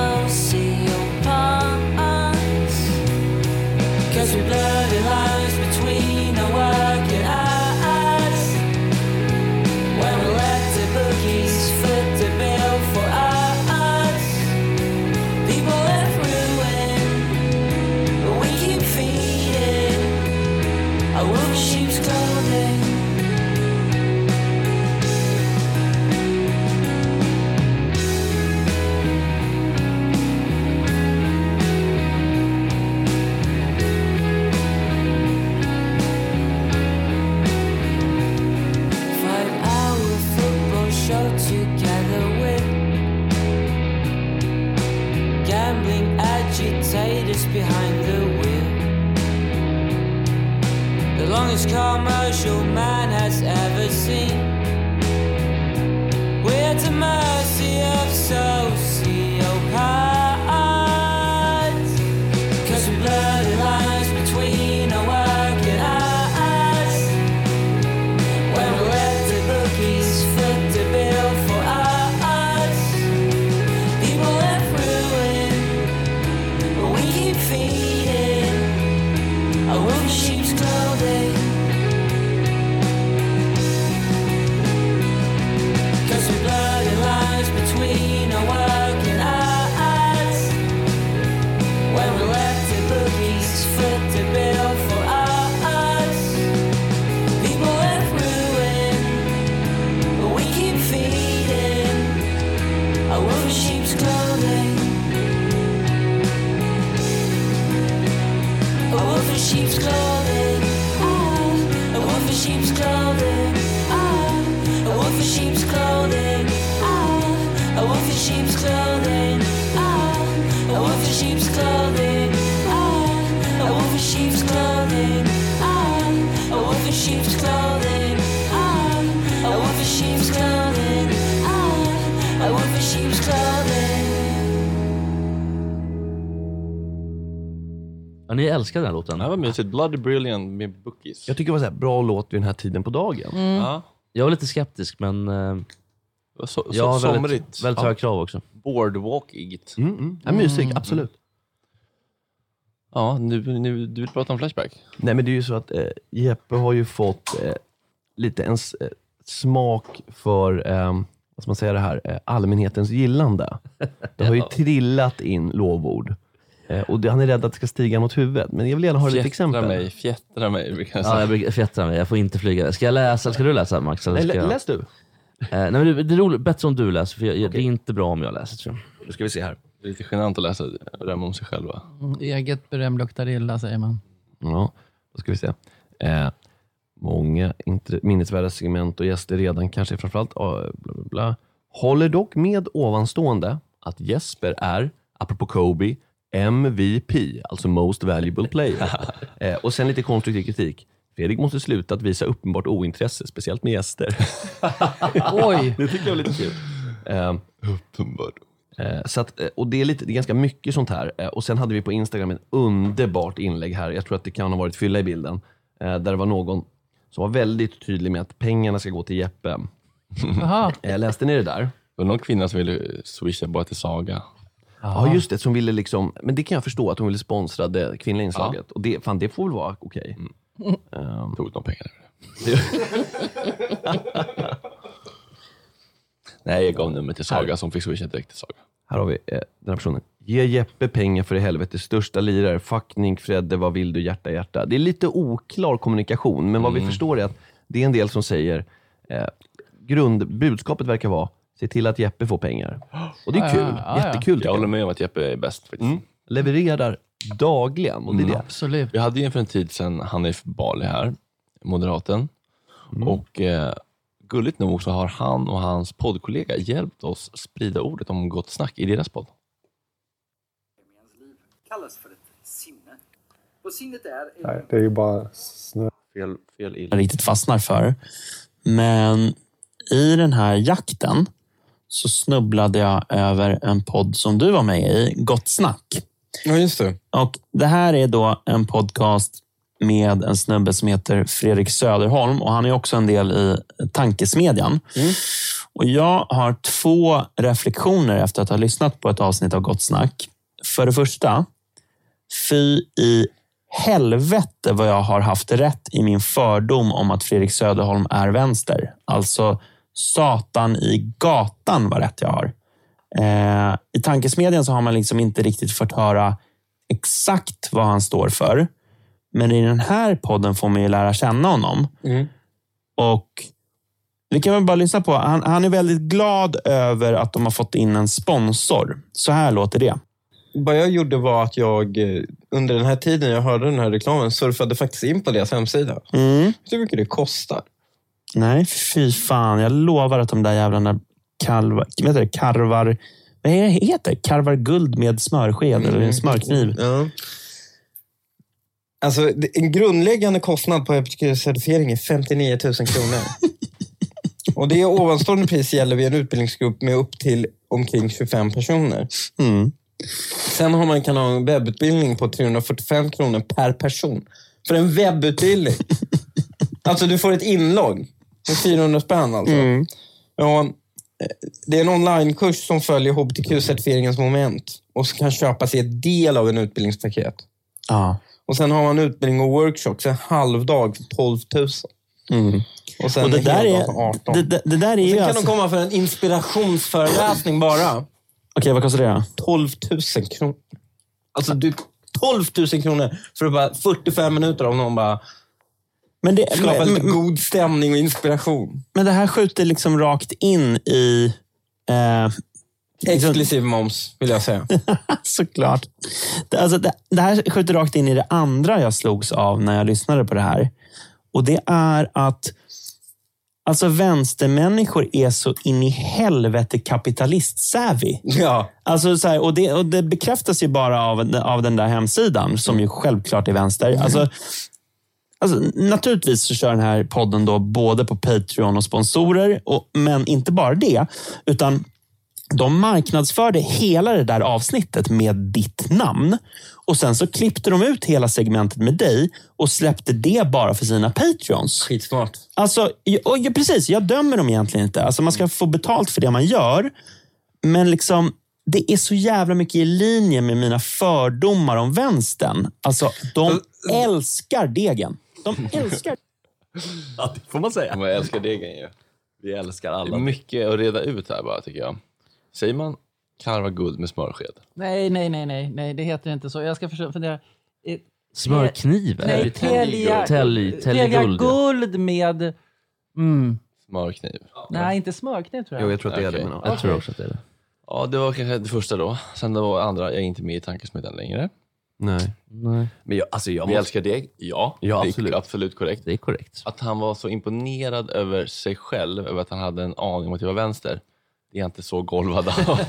sociopaths. 'Cause we blurry lines between our work and us. When we let the bookies foot the bill for us. People left ruin, but we keep feeding our wolf sheep's clothing. Five hour football show together with gambling agitators behind the wheel. The longest commercial man has ever seen. We're at the mercy of sociopaths. 'Cause we blur the lines between our work and us. When we let the bookies foot the bill for us. People left ruin, but we keep feeding our wolf sheep's clothing. 'Cause we blur the lines between our work and us. When we let the bookies foot the bill for us. People left ruin, but we keep feeding our wolf sheep's clothing. A wolf in sheep's clothing. Ah, a wolf in sheep's clothing. Ah, a wolf in sheep's clothing. Ah, a wolf in sheep's clothing. Ah, a wolf in sheep's clothing. Ah, a wolf in sheep's clothing. Ah, a wolf in sheep's clothing. Ah, a wolf in sheep's clothing. Ah, a wolf in sheep's clothing. Ja, ni älskar den här låten. Det här var mysigt. Bloody Brilliant med Bookies. Jag tycker det var så här, bra låt vid den här tiden på dagen. Ja. Jag var lite skeptisk men eh, Det var så, så, jag har väldigt, somrigt. väldigt höga krav också. Boardwalkigt. Mm, mm. Ja, mysig, absolut. Ja, nu, nu, du vill prata om Flashback? Nej, men det är ju så att eh, Jeppe har ju fått eh, lite en s- eh, smak för, eh, vad ska man säga det här, eh, allmänhetens gillande. Det har ju trillat in lovord. Eh, och det, han är rädd att det ska stiga mot huvudet. Men jag vill gärna ha lite exempel. Fjättra mig, fjättra mig. brukar jag Ja, säga. jag brukar fjättra mig. Jag får inte flyga. Ska jag läsa? Ska du läsa, Max? Eller Nej, ska lä- jag... läs du. Eh, nej, men det, det är roligt, bättre om du läser. För jag, jag, det är inte bra om jag läser, tror jag. Nu ska vi se här. Det är lite genant att läsa rem om sig själva. Mm, eget beröm luktar illa, säger man. Ja, då ska vi se. Eh, många inte minnesvärda segment och gäster redan, kanske framförallt ah, bla, bla, bla. Håller dock med ovanstående att Jesper är, apropå Kobe, M V P, alltså Most Valuable Player. eh, och sen lite konstruktiv kritik. Fredrik måste sluta att visa uppenbart ointresse, speciellt med gäster. Oj! Det tycker jag var lite kul. Eh, Uppenbart. Eh, så att, eh, och det är, lite, det är ganska mycket sånt här. Eh, och sen hade vi på Instagram ett underbart inlägg här. Jag tror att det kan ha varit fylla i bilden. Eh, där det var någon som var väldigt tydlig med att pengarna ska gå till Jeppe. Jaha. Eh, läste ni det där? Det var någon kvinna som ville swisha bara till Saga. Ja, just det. Som ville liksom, men det kan jag förstå att hon ville sponsra det kvinnliga inslaget. Och det, fan, det får väl vara okej. Mm. Ehm, Tog de pengarna. Nej, jag gav nummer till Saga som fick swisha direkt till Saga. Här har vi eh, den här personen. Ge Jeppe pengar för i helvete. Största lirare. Fuckning Fredde, vad vill du? Hjärta, hjärta. Det är lite oklar kommunikation. Men vad vi förstår är att det är en del som säger eh, grundbudskapet verkar vara se till att Jeppe får pengar. Och det är Ja, kul. ja, ja. Jättekul. Jag tycker håller med om att Jeppe är bäst faktiskt. Mm. Levererar dagligen. Och det är det. Absolut. Vi hade ju för en tid sedan Hanif Bali här, moderaten. Och eh, gulligt nog så har han och hans poddkollega hjälpt oss sprida ordet om Gott Snack i deras podd. kallas för ett sinne. Och sinnet är... Nej, det är ju bara snö. Fel, fel i. riktigt fastnar för. Men i den här jakten så snubblade jag över en podd som du var med i, Gott Snack. Ja, just det. Och det här är då en podcast med en snubbe som heter Fredrik Söderholm och han är också en del i Tankesmedjan. Mm. Och jag har två reflektioner efter att ha lyssnat på ett avsnitt av Gott Snack. För det första, fy i helvete vad jag har haft rätt i min fördom om att Fredrik Söderholm är vänster. Alltså satan i gatan vad rätt jag har. Eh, I Tankesmedjan så har man liksom inte riktigt fått höra exakt vad han står för. Men i den här podden får man ju lära känna honom. Mm. Och vi kan väl bara lyssna på. Han, han är väldigt glad över att de har fått in en sponsor. Så här låter det. Vad jag gjorde var att jag eh, under den här tiden jag hörde den här reklamen surfade faktiskt in på deras hemsida. Mm. Vet du hur mycket det kostar? Nej, fy fan. Jag lovar att de där jävlarna kalvar, vad heter det? Karvar... Vad heter det? Karvar guld med smörsked eller en smörkniv. Ja. Alltså, det- en grundläggande kostnad på certifiering är femtionio tusen kronor. Och det ovanstående pris gäller vid en utbildningsgrupp med upp till omkring tjugofem personer. Mm. Sen har man kan ha en webbutbildning på trehundrafyrtiofem kronor per person. För en webbutbildning. Alltså du får ett inlogg. För fyrahundra spänn alltså. Mm. Ja, det är en onlinekurs som följer H B T Q-certifieringens moment. Och som kan köpas i ett del av en utbildningspaket. Ja. Och sen har man utbildning och workshops. En halvdag för tolv tusen. Mm. Och sen Och det en där hel dag är... för arton. Det, det, det där är Och ju sen kan alltså... de komma för en inspirationsföreläsning bara. Okej, vad kostar det då? tolv tusen kronor. Alltså du, tolv tusen kronor för bara fyrtiofem minuter om någon bara Men det, skapar lite men, god stämning och inspiration. men det här skjuter liksom rakt in i... Eh, Exklusiv moms, vill jag säga. såklart. Det, alltså, det, det här skjuter rakt in i det andra jag slogs av när jag lyssnade på det här. Och det är att alltså vänstermänniskor är så in i helvete kapitalist-savvy. Ja. Alltså, så här, och, det, och det bekräftas ju bara av, av den där hemsidan som ju självklart är vänster. Alltså, alltså, naturligtvis så kör den här podden då både på Patreon och sponsorer. Och, men inte bara det, utan de marknadsförde hela det där avsnittet med ditt namn. Och sen så klippte de ut hela segmentet med dig och släppte det bara för sina Patreons. Skitsmart. Alltså, och, ja, precis, jag dömer dem egentligen inte. Alltså, man ska få betalt för det man gör. Men liksom, det är så jävla mycket i linje med mina fördomar om vänstern. Alltså, de älskar degen. De älskar. Ja, det får man säga. Man älskar degen ju. Vi älskar Det alla. är mycket att reda ut här bara, tycker jag. Säger man karva guld med smörsked? Nej, nej, nej, nej, nej, det heter inte så. Jag ska försöka fundera. Eh, Smörkniv? Nej, Eller tälja, Tälj- tälja Täljguld. guld med... Mm. Smörkniv. Nej, inte smörkniv tror jag. Jo, jag tror att det är Okej. det. Men, Jag tror också att det är det. Ja, det var kanske det första då. Sen det var andra, jag är inte med i tankesmedjan längre. nej. Nej, Men jag, alltså jag Vi måste... älskar deg, ja. Ja, Det är absolut. absolut korrekt. det är korrekt. Att han var så imponerad över sig själv, över att han hade en aning om att jag var vänster, det är jag inte så golvad av,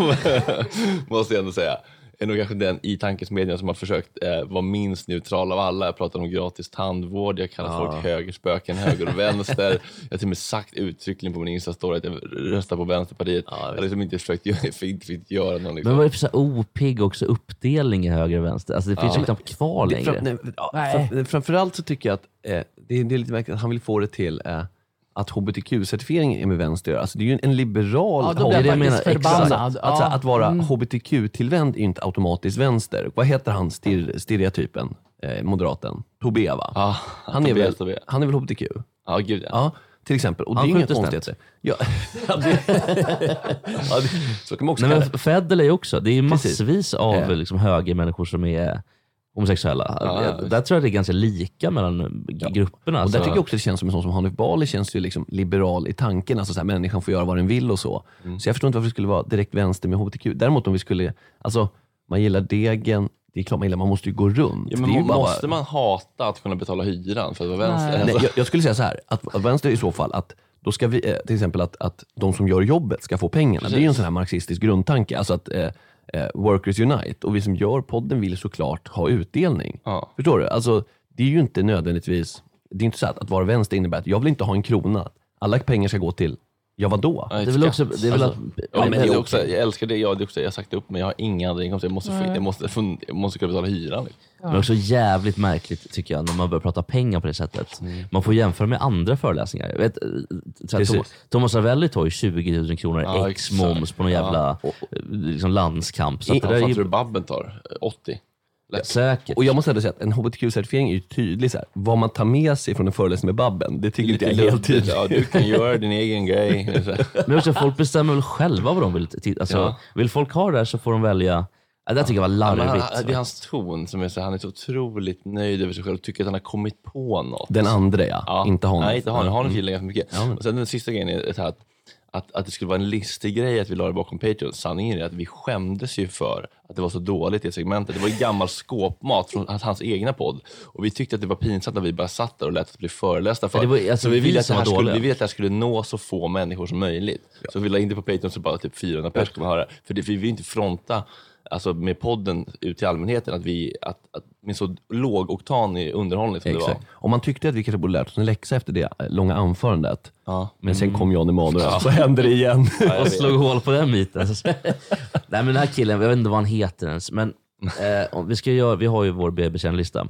måste jag ändå säga. Är nog kanske den i tankesmedjan som har försökt eh, vara minst neutral av alla. Jag pratar om gratis tandvård, jag kallar Ja. folk högerspöken, höger och vänster. Jag har till och med sagt uttryckligen på min Insta-story att jag röstar på Vänsterpartiet. Ja, jag har liksom inte försökt göra, jag fick, fick göra någon liksom. Men vad är det för så här opigg också uppdelning i höger och vänster? Alltså det finns ju knappt kvar Det- längre. fram, nej, ja, Nej. fram, framförallt så tycker jag att eh, det, är, det är lite märkligt att han vill få det till eh, att H B T Q-certifieringen är med vänster. Alltså det är ju en, en liberal... Ja, då håll- blir det jag jag faktiskt menar, förbannad. Att, så här, Ja. att vara Mm. H B T Q-tillvänd är ju inte automatiskt vänster. Vad heter han, stir, stereotypen, eh, moderaten? Tobé, va? Ja, han, är Tobias väl, Tobé. han är väl H B T Q? Ja, gud ja. Ja, till exempel. Och Han det är inga skjuter snett. konstigheter. Ja. Ja, det, ja, det, så kan man också Nej, kalla men Federley är ju också. Det är ju Precis. massvis av Eh. liksom, högermänniskor som är homosexuella. Ja, Eh, Där tror jag det är ganska lika mellan g- grupperna. Och alltså. där tycker jag också det känns som en sån som Hanif Bali känns ju liksom liberal i tanken. Alltså så här, människan får göra vad den vill och så. Så jag förstår inte varför det skulle vara direkt vänster med H B T Q. Däremot om vi skulle, alltså man gillar degen, det är klart man gillar, man måste ju gå runt. Ja, det men är ju bara, måste man hata att kunna betala hyran för att vara vänster? Nej. Nej, Alltså, jag, jag skulle säga så här, att, att vänster i så fall, att då ska vi, eh, till exempel att, att de som gör jobbet ska få pengarna. Det är ju en sån här marxistisk grundtanke. Alltså att eh, eh, workers unite, och vi som gör podden vill såklart ha utdelning. Ja. Förstår du? Alltså, det är ju inte nödvändigtvis, det är inte så att, att vara vänster innebär att jag vill inte ha en krona. Alla pengar ska gå till, ja vadå? ja, Det är väl också... Det är väl Alltså, att, ja, men det det är är också, okej. jag älskar det, jag, det är också, jag har sagt upp men jag har inga andra inkomster. Jag måste, få, jag måste, få, jag måste kunna betala hyran. Liksom. Men också jävligt märkligt tycker jag när man börjar prata pengar på det sättet. Man får jämföra med andra föreläsningar. Jag vet, så här, Precis. Tom, Thomas Ravelli tar ju tjugo tusen kronor Ja, ex exakt. moms på någon jävla liksom, landskamp. Så att det Ja, där är vad ju tror du Babben tar? åttio? Lätt. säkert. Och jag måste ändå säga att en H B T Q-certifiering är ju tydlig. Så här, vad man tar med sig från en föreläsning med Babben, det tycker inte jag är helt luddigt. tydligt. Ja, du kan göra din egen grej. Men också folk bestämmer väl själva vad de vill titta. Alltså, Ja. Vill folk ha det där så får de välja. Ja, det tycker jag var Ja, men larvigt. han, det är hans ton som är så, han är så otroligt nöjd över sig själv och tycker att han har kommit på något. Den andra ja, Ja. inte honom. Nej, inte honom. Honom gillar jag ganska mycket. Ja, men- Och sen den sista grejen är det här att, att, att det skulle vara en listig grej att vi la det bakom Patreon. Sanningen är att vi skämdes ju för att det var så dåligt i det segmentet. Det var ju gammal skåpmat från hans, hans egna podd. Och vi tyckte att det var pinsamt när vi bara satt där och lät oss bli förelästa för. Ja, det var- alltså, så vi vi ville att det som här var skulle, dåliga. vi ville att det här skulle nå så få människor som möjligt. Så vi la in det på Patreon så bara typ fyrahundra personer skulle höra. För det, vi vill inte fronta alltså med podden ut till allmänheten att vi att, att med så lågoktanig underhållning som det Exakt. var. Om man tyckte att vi kanske borde lärt oss en läxa efter det eh, långa anförandet, Ja. men sen kom Jan Emanuel, så hände det igen. jag Och vet. slog hål på den myten. Nej men den här killen, jag vet inte vad han heter ens. Men eh, om vi, ska göra, vi har ju vår B B-kändlista.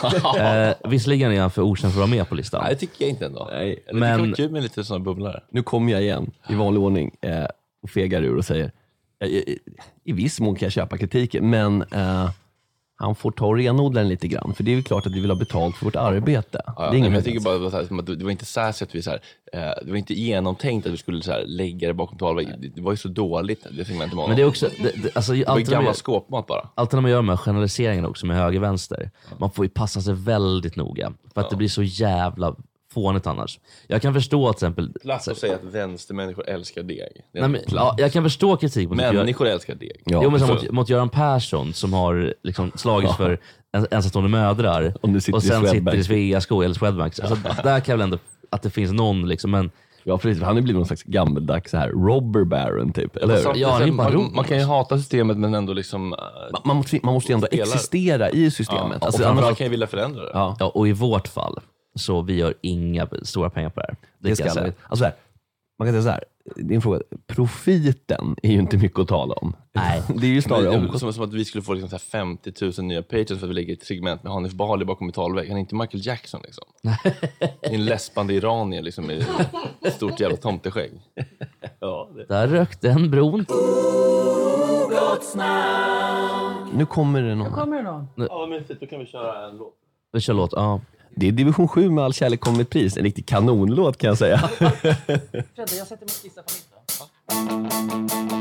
eh, visserligen är han för okänd för att vara med på listan. Nej, det tycker jag inte ändå. Nej, Eller men- det kan vara kul med lite sådana bubblare. Nu kommer jag igen i vanlig ordning eh, och fegar ur och säger, eh, i, i viss mån kan jag köpa kritiken, men eh, han får ta och renodla den lite grann. För det är ju klart att vi vill ha betalt för vårt arbete. Ja, det är men ingen jag tycker bara att det var, så här, det var inte särskilt att vi så här, eh, det var inte genomtänkt att vi skulle så här, lägga det bakom talvägg. Det, det var ju så dåligt det segmentet med honom. Men det är också, det, det, alltså, det var ju alltid, när man, gammal gör- skåpmat bara. alltid när man gör de här generaliseringarna också med höger-vänster, man får ju passa sig väldigt noga. För att det blir så jävla fånigt annars. Jag kan förstå till exempel... Plats att säga att vänstermänniskor älskar deg. Det är Nej, men, ja, jag kan förstå kritik mot Människor älskar deg. Ja, jo, men så så- mot, mot Göran Persson som har liksom slagits för en, ensamstående mödrar Om du sitter och i sen Swedbank. sitter i Sveaskog eller Swedbank. Alltså, där kan jag väl ändå att det finns någon liksom, men Ja, precis. Han har blivit någon slags gammeldags så här, robber baron typ, eller hur? Samtidigt, Ja, det är bara man, roligt. man kan ju hata systemet men ändå liksom... äh, Man, man, måste, man måste ju ändå Spelar. existera i systemet. ja, Alltså, och annars, framförallt kan ju vilja förändra det. ja, ja, och i vårt fall så vi gör inga stora pengar på det här. Det, det kan ska jag säga. alla veta. Alltså, så här, man kan säga så här, din fråga, profiten är ju inte mycket att tala om. Nej. Det är ju snarare Men det är om... som, som att vi skulle få liksom så här femtio tusen nya patrons för att vi lägger ett segment med Hanif Bali bakom betalvägg. Han är inte Michael Jackson liksom. Det är en läspande iranier liksom med ett stort jävla tomteskägg. Ja, det. Där rökte en bron. Nu kommer det någon. Kommer det någon? Ja, men fint. Då kan vi köra en låt. Vi kör låt. Ja. Det är division sju med All kärlek kommer ett pris. En riktig kanonlåt kan jag säga. Fredde, jag sätter mig och kissar på mitt då.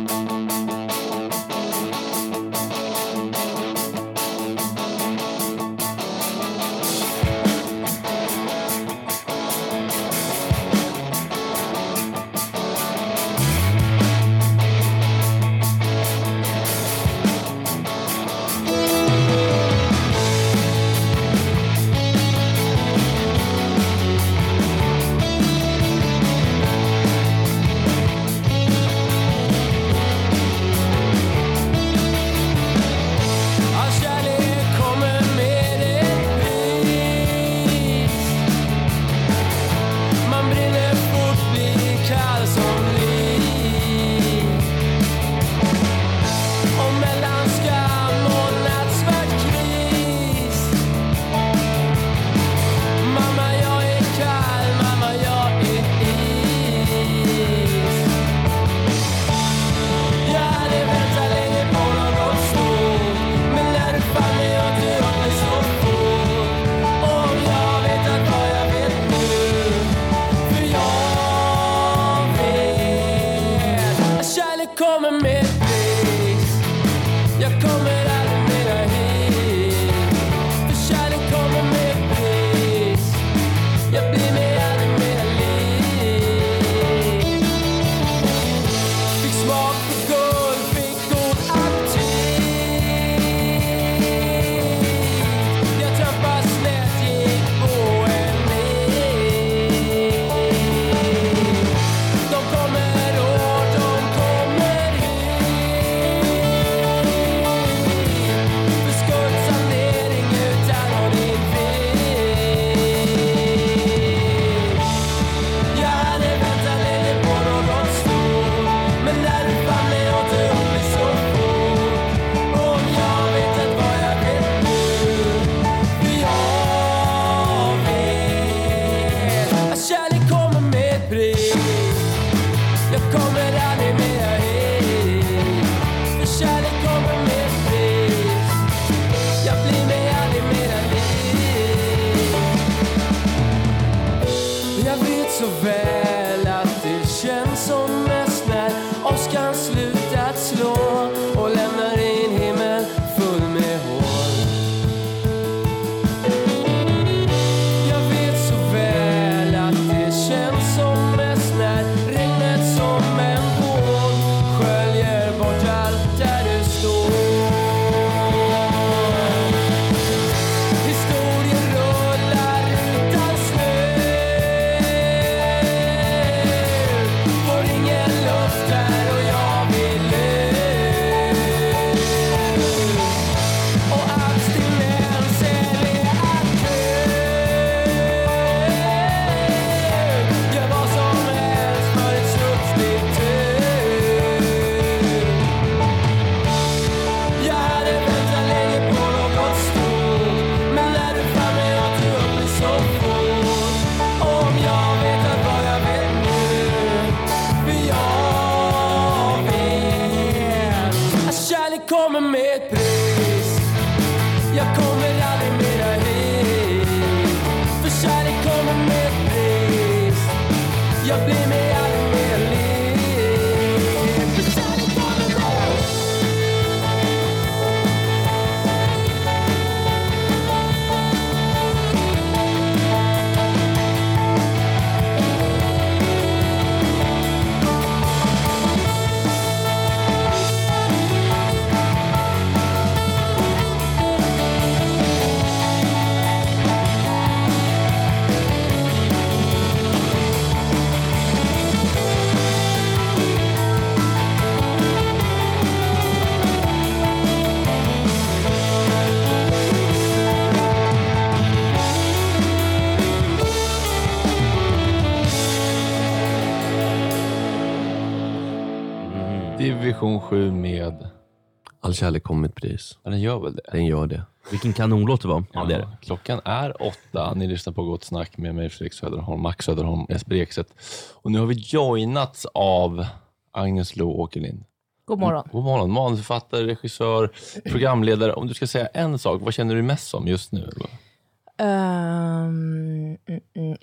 Division sju med All kärlek kommer ett pris. Ja, den gör väl det. Den gör det. Vilken kanonlåt det var. Ja, det är det. Klockan är åtta. Ni lyssnar på Gott snack med mig, Fredrik Söderholm, Max Söderholm, Jesper Ekstedt. Och nu har vi joinats av Agnes Lo Åkerlind. God morgon. God morgon. Manusförfattare, regissör, programledare. Om du ska säga en sak, vad känner du mest som just nu? Um,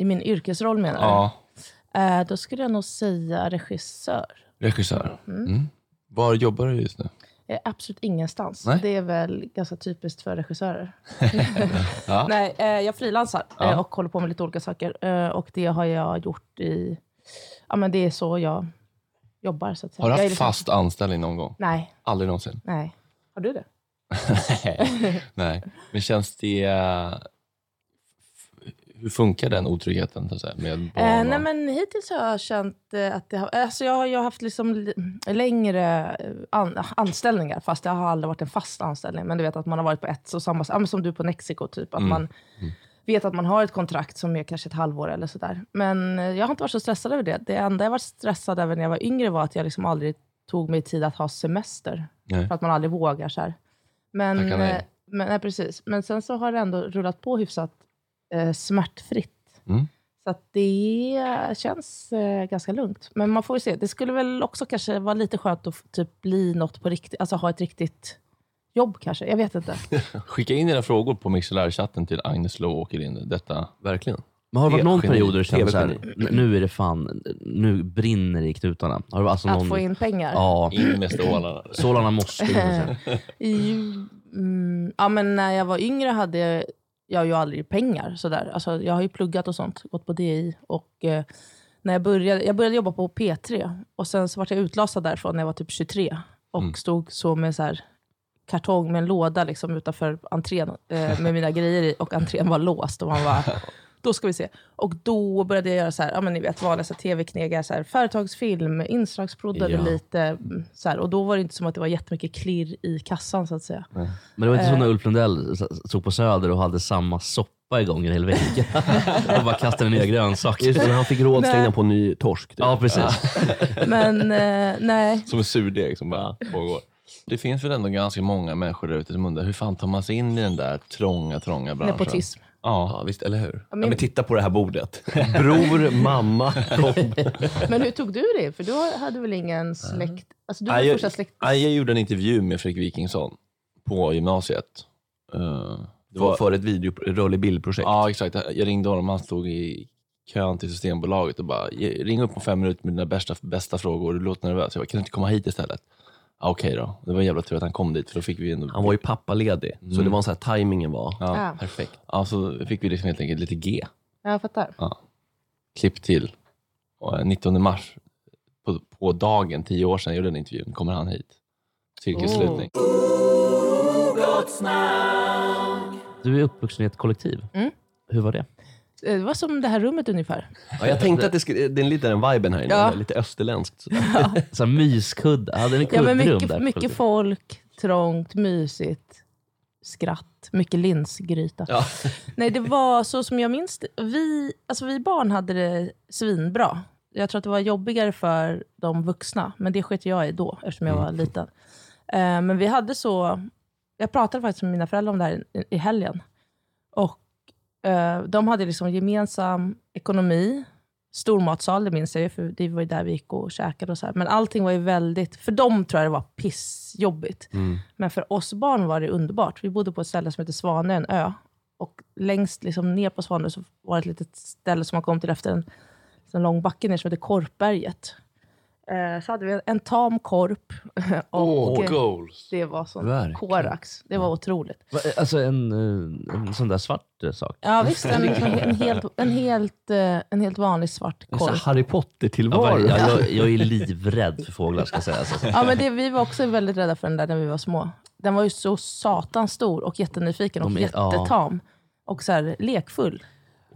I min yrkesroll menar du? Ja, Eh, då skulle jag nog säga regissör. regissör. Mm. Mm. Var jobbar du just nu? Eh, absolut ingenstans. Nej. Det är väl ganska typiskt för regissörer. Ja. Nej, eh, jag frilansar Ja. eh, och håller på med lite olika saker. Eh, och det har jag gjort i... Ja, men det är så jag jobbar. Så att säga. Har du Jag är haft liksom- fast anställning någon gång? Nej, Aldrig någonsin? nej. Har du det? Nej. Nej. Men känns det... eh, Hur funkar den otryggheten så att säga, med barn? Eh, och- nej, men hittills har jag känt eh, att det har, alltså jag har jag har haft liksom li- längre eh, an, anställningar, fast det har aldrig varit en fast anställning. Men du vet att man har varit på ett och samma, ja, men som du på Mexico typ, att Mm. man Mm. vet att man har ett kontrakt som är kanske ett halvår eller sådär. Men eh, jag har inte varit så stressad över det. Det enda jag var stressad över när jag var yngre var att jag liksom aldrig tog mig tid att ha semester. Nej. För att man aldrig vågar så här. Men, Tacka nej. eh, men, nej, precis. Men sen så har det ändå rullat på hyfsat eh, smärtfritt. Mm. Så att det känns eh, ganska lugnt. Men man får ju se. Det skulle väl också kanske vara lite skönt att f- typ bli något på riktigt. Alltså ha ett riktigt jobb kanske. Jag vet inte. Skicka in dina frågor på Mixlr-chatten till Agnes Lo åker in. Detta... Verkligen. Men har det varit någon Geni. period där du kände så här, T V-geni. "N- nu är det fan, nu brinner det i knutarna? Har det alltså Att någon... få in pengar. Ja, In med stålarna. sålarna måste in. så att säga. I, mm, ja, men när jag var yngre hade jag, jag ju aldrig pengar. Sådär. Alltså, jag har ju pluggat och sånt. Gått på D I. Och, eh, när jag, började, jag började jobba på P tre. Och sen så var jag utlasad därifrån när jag var typ tjugotre. Och Mm. stod så med så här kartong med en låda liksom, utanför entrén. Eh, med mina grejer i. Och entrén var låst. Och man var... Då ska vi se. Och då började jag göra så här, ja men ni vet, vanliga så här tv-knegar, så här, företagsfilm, inslagsproddade Ja. lite. mm, Så här, och då var det inte som att det var jättemycket klirr i kassan så att säga. Men det var inte så Eh. när Ulf Lundell s- stod på Söder och hade samma soppa igång en hel vecka. Och bara kastade nya grönsaker. Just det, när han fick råd slänga Nej. på ny torsk. typ. Ja, precis. Men eh, nej. Som en surdeg som bara pågår. Det finns väl ändå ganska många människor där ute som undrar hur fan tar man sig in i den där trånga, trånga branschen? Nepotism. Ja. Ja, visst, eller hur? Ja, Ja, men- men titta på det här bordet. Bror, mamma, kompis. Men hur tog du det? För du hade väl ingen släkt? Alltså du var Nej, jag, första släkt. nej, jag gjorde en intervju med Fredrik Wikingsson på gymnasiet. Uh, det För, var, för ett video, rörlig bildprojekt. ja, exakt. Jag ringde honom, han stod i kön till Systembolaget och bara, ring upp om fem minuter med dina bästa, bästa frågor. Du låter nervös. Jag bara, kan du inte komma hit istället? Ja, okej då. Det var jävla tur att han kom dit, för då fick vi ändå... Han var ju pappaledig, så Mm. det var en så här, tajmingen var Ja, Ja, perfekt. ja, så fick vi liksom helt enkelt lite G. jag fattar. Klipp till. Och nittonde mars, på, på dagen, tio år sedan jag gjorde den intervjun, kommer han hit. Cirkelslutning. Du är uppvuxen i ett kollektiv. Mm. Hur var det? Det var som det här rummet ungefär. Ja, jag tänkte att det, skulle, det är lite den viben här inne, Ja. lite österländskt. Så. Så här myskudde. Hade ni Ja, men kuddrum mycket, där? mycket folk, trångt, mysigt, skratt, mycket linsgryta. Ja. Nej, det var så som jag minns det. Vi, alltså vi barn hade det svinbra. Jag tror att det var jobbigare för de vuxna, men det sket jag i då, eftersom jag var liten. Eh, men vi hade så... Jag pratade faktiskt med mina föräldrar om det här i, i helgen. Och eh, de hade liksom gemensam ekonomi, stormatsal, det minns jag ju, för det var ju där vi gick och käkade och så här. Men allting var ju väldigt... För dem tror jag det var pissjobbigt. Mm. Men för oss barn var det underbart. Vi bodde på ett ställe som heter Svanö, en ö. Och längst liksom ner på Svanö så var det ett litet ställe som man kom till efter en, en lång backe ner som heter Korpberget. Eh, så hade vi en, en tam korp. och Åh, goals. det var sån Verkligen. korax. Det var otroligt. Va- Alltså en, eh, en sån där svart eh, sak. Ja visst, en, en, helt, en, helt, eh, en helt vanlig svart En sån här korp. Harry Ja, Potter-tillvaro. jag, jag, jag är livrädd för fåglar, ska sägas. Alltså. Ja, men det, vi var också väldigt rädda för den där när vi var små. Den var ju så satans stor och jättenyfiken och De är- ja. jättetam. Och så här lekfull.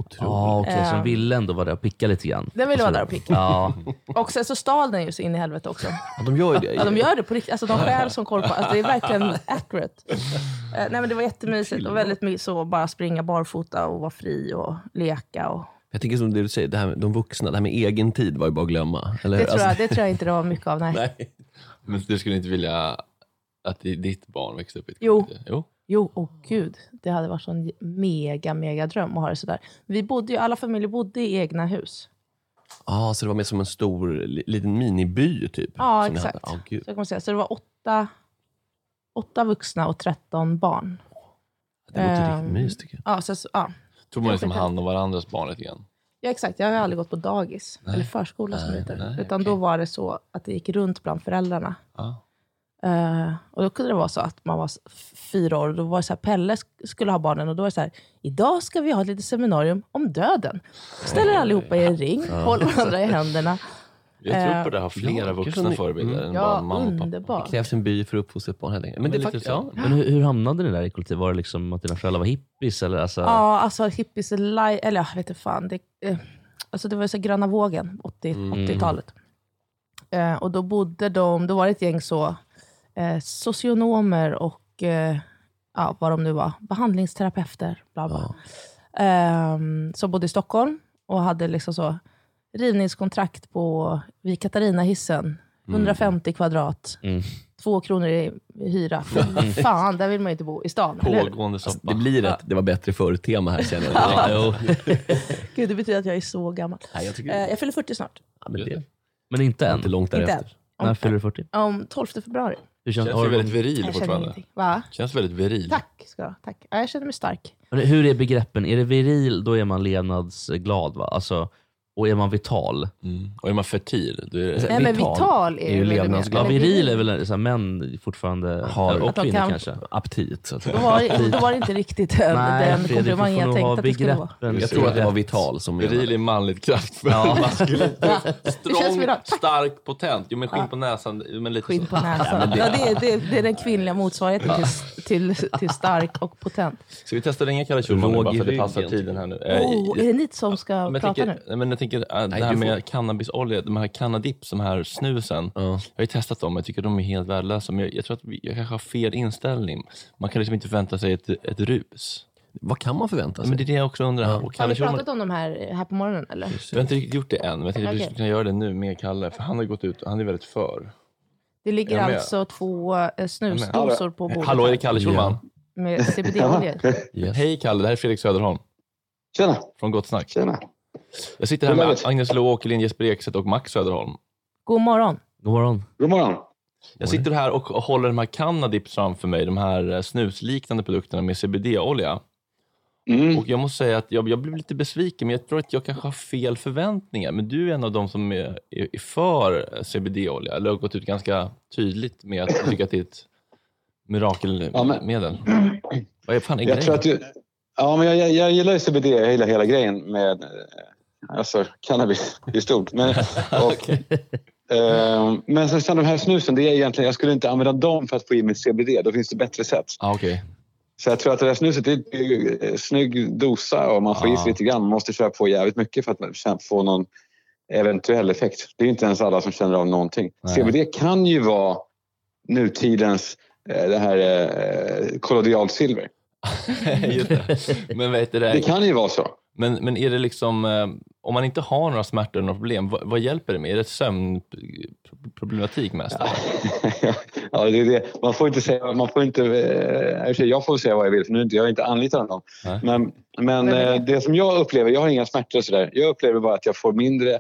Ja, okej. Så Ehm. ville ändå vara där och picka lite grann. Den ville Och vara så- där och picka. Ja. Och sen så stal den ju så in i helvete också. Ja, de gör ju det. Ja, de gör det på riktigt. Alltså de stjäl som korpar. Alltså, det är verkligen accurate. Eh, nej, men det var jättemysigt och väldigt mycket så bara springa barfota och vara fri och leka. Och... Jag tänker som det du säger, det här med de vuxna, det här med egen tid var ju bara att glömma. Eller? Det, hur? tror jag, Alltså, det tror jag inte det var mycket av. Nej. Nej. Men du skulle inte vilja att ditt barn växte upp i ett Jo. kollektiv? Jo. Jo, åh gud. Det hade varit en mega, mega dröm att ha det sådär. Vi bodde ju, alla familjer bodde i egna hus. Ja, så det var mer som en stor li- liten miniby typ? Ja, som ni exakt. hade. Ja, gud. Så, kan man säga. Så det var åtta, åtta vuxna och tretton barn. Det låter Ehm, riktigt mys tycker jag. Ja, så, så, ja. Tog man liksom Jag vet hand om varandras barn lite grann? Ja, exakt. Jag har aldrig gått på dagis. Nej. Eller förskola som det heter. Nej, Utan okay. då var det så att det gick runt bland föräldrarna. Ah. Uh, och då kunde det vara så att man var fyra år och då var det så här, Pelle sk- skulle ha barnen och då var det så här, idag ska vi ha ett litet seminarium om döden. Ställer allihopa i en ring, ja. håller varandra i händerna. Jag tror på det har flera ja, vuxna förebilder än ja, bara mamma och underbar. Det krävs en by för att uppfostra ett barn här länge. Men, men, det det faktiskt, ja. men hur, hur hamnade det där i kultur? Var det liksom att dina föräldrar var hippies? Eller alltså... Ja, alltså hippies, eller jag vet inte fan. Det, eh, alltså det var så gröna vågen, åttio, mm. åttiotalet. Eh, och då bodde de, då var det ett gäng så eh, socionomer och eh, ja, vad de nu var, behandlingsterapeuter, bla bla. Ja. Eh, som bodde i Stockholm och hade liksom så rivningskontrakt på vid Katarinahissen. hundrafemtio mm. kvadrat. Mm. Två kronor i hyra. Mm. Fan, där vill man ju inte bo i stan. Pågående soppa. Det blir ett, det var bättre förr tema här känner jag. Ja. Gud, det betyder att jag är så gammal. Nej, jag, tycker... eh, jag fyller fyrtio snart. Ja, men, det... men inte än. Inte långt därefter. Om, när fyller du fyrtio? Om tolfte februari. Du känns, känns väldigt viril fortfarande. Va? Känns väldigt viril. Tack, ska jag. Tack. Ja, jag känner mig stark. Men hur är begreppen? Är det viril, då är man levnadsglad, va? Alltså, och är man vital? Mm. Och är man fertil? Då är det... Nej, men vital är, är ju levnadsglad. Ja, viril är väl så här, män fortfarande har och kvinnor kan... kanske. Aptit. Så att då, var, då var det inte riktigt den, Nej, den komplimangen jag tänkte att det skulle vara. Jag tror att det var vital som viril är manligt kraftfull. Ja. Maskulint. Strong, stark, potent. Jo, men skinn ja. på näsan. Men lite skinn så. på näsan. Ja, det... Ja, det, är, det, är, det är den kvinnliga motsvarigheten till, till, till stark och potent. Så vi testar ringa Kalle Schulman bara för att det passar tiden här nu. Oh, är det ni som ska ja, prata tänker, nu? Men jag tänker, äh, det här med cannabisolja, de här cannadips, de här snusen. Ja. Jag har ju testat dem, jag tycker de är helt värdelösa. Men jag, jag tror att vi, jag kanske har fel inställning. Man kan liksom inte förvänta sig ett, ett rus. Vad kan man förvänta sig? Men det är det jag också undrar. Ja. Och har vi pratat om de här här på morgonen? Eller? Jag har inte riktigt gjort det än, men jag tänkte okay. att vi skulle kunna göra det nu med Kalle. För han har gått ut och han är väldigt för. Det ligger alltså två eh, snusdosor på bordet. Hallå, är det Kalle Schulman? Ja. Med C B D-olja. Yes. Hej Kalle, det här är Fredrik Söderholm. Tjena. Från Gott Snack. Tjena. Jag sitter här med Agnes Lo Åkerlind, Jesper Ekstedt och Max Söderholm. God morgon. God morgon. God morgon. Jag sitter här och håller de här cannadips framför mig, de här snusliknande produkterna med C B D-olja. Mm. Och jag måste säga att jag, jag blev lite besviken, men jag tror att jag kanske har fel förväntningar. Men du är en av dem som är, är för C B D-olja, eller har gått ut ganska tydligt med att tycka att det är ett mirakelmedel. Ja, men... Vad är fan är jag tror att du... Ja, men jag, jag gillar C B D, jag gillar hela grejen med alltså, cannabis i stort. Men, och, okay. eh, men sen de här snusen, det är egentligen, jag skulle inte använda dem för att få i mig C B D, då finns det bättre sätt. Ah, okay. Så jag tror att det här snuset är en snygg dosa och man får ah. i sig lite grann. Man måste köra på jävligt mycket för att få någon eventuell effekt. Det är inte ens alla som känner av någonting. Nej. C B D kan ju vara nutidens eh, det här eh, kollodialsilver. Just det. Men vet du det, det kan ju vara så. Men, men är det liksom, eh, om man inte har några smärtor eller några problem, vad, vad hjälper det med? Är det sömnproblematik mest? Ja, det är det. Man får inte säga, man får inte, eh, jag får säga vad jag vill för nu jag har inte anlitat dem. Nej. Men, men eh, det som jag upplever, jag har inga smärtor och sådär. Jag upplever bara att jag får mindre,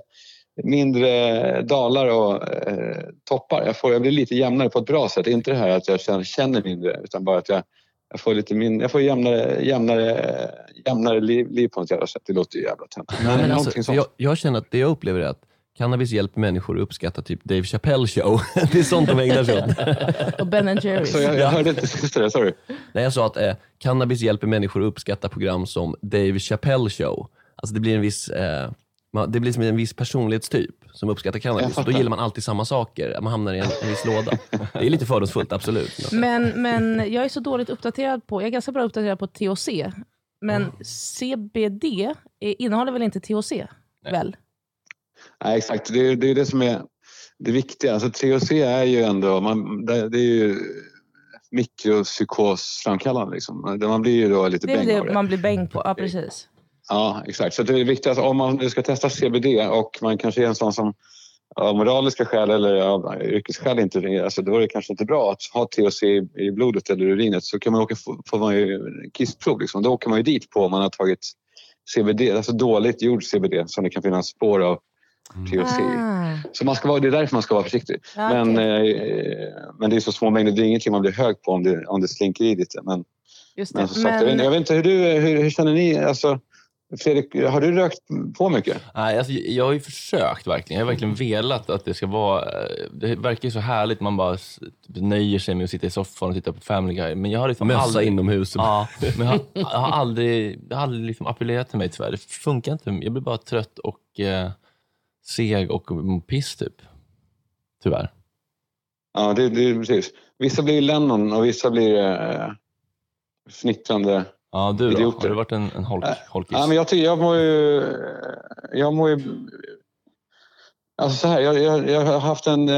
mindre dalar och eh, toppar. Jag, får, jag blir lite jämnare på ett bra sätt. Inte det här att jag känner, känner mindre, utan bara att jag Jag får lite min, jag får jämnare, jämnare, jämnare liv, liv på något jävla sätt. Det låter ju jävla tänt. Men, men alltså, jag, jag känner att det jag upplever är att cannabis hjälper människor att uppskatta typ Dave Chappelle show. Det är sånt de ägnar sig åt. Och Ben and Jerry's. Så jag, jag hörde inte sista det, sorry. Nej, jag sa att eh, cannabis hjälper människor att uppskatta program som Dave Chappelle show. Alltså det blir en viss... Eh, det blir som en viss personlighetstyp som uppskattar cannabis. Då gillar man alltid samma saker. Man hamnar i en, en viss låda. Det är lite fördomsfullt, absolut. Men, men jag är så dåligt uppdaterad på... Jag är ganska bra uppdaterad på T H C. Men mm. C B D innehåller väl inte T H C? Nej. Väl? Nej, exakt. Det är, det är det som är det viktiga. Alltså, T H C är ju ändå... Man, det, det är ju mikropsykosframkallande. Liksom. Man blir ju då lite bäng av det. Det är det man blir bäng på, ja precis. Ja, exakt. Så det är viktigt att om man ska testa C B D och man kanske är en sån som av moraliska skäl eller av yrkesskäl inte, alltså då är det kanske inte bra att ha T H C i, i blodet eller urinet, så kan man åka få, få man ju kissprov liksom. Då åker man ju dit på om man har tagit C B D, alltså dåligt gjord C B D som det kan finnas spår av T H C. Ah. Så man ska vara, det är därför man ska vara försiktig. Ah, men, okay. eh, men det är så små mängder, det är ingenting man blir hög på om det, om det slinker i lite. Men, Just det. men, så men... Sagt, jag, vet, jag vet inte hur du, hur, hur känner ni, alltså Fredrik, har du rökt på mycket? Nej, alltså, jag har ju försökt verkligen. Jag har verkligen velat att det ska vara... Det verkar ju så härligt. Man bara nöjer sig med att sitta i soffan och titta på Family Guy. Men jag har liksom Mössa aldrig... inomhus. Ja, men jag har, jag har aldrig, jag har aldrig liksom appellerat till mig tyvärr. Det funkar inte. Jag blir bara trött och eh, seg och piss typ. Tyvärr. Ja, det, det är precis. Vissa blir Lennon och vissa blir eh, fnittrande... Ja, du då? idioter. Har du varit en, en holk, holkis? Ja, men jag tycker jag mår ju... Jag mår ju... Alltså så här, jag, jag, jag har haft en,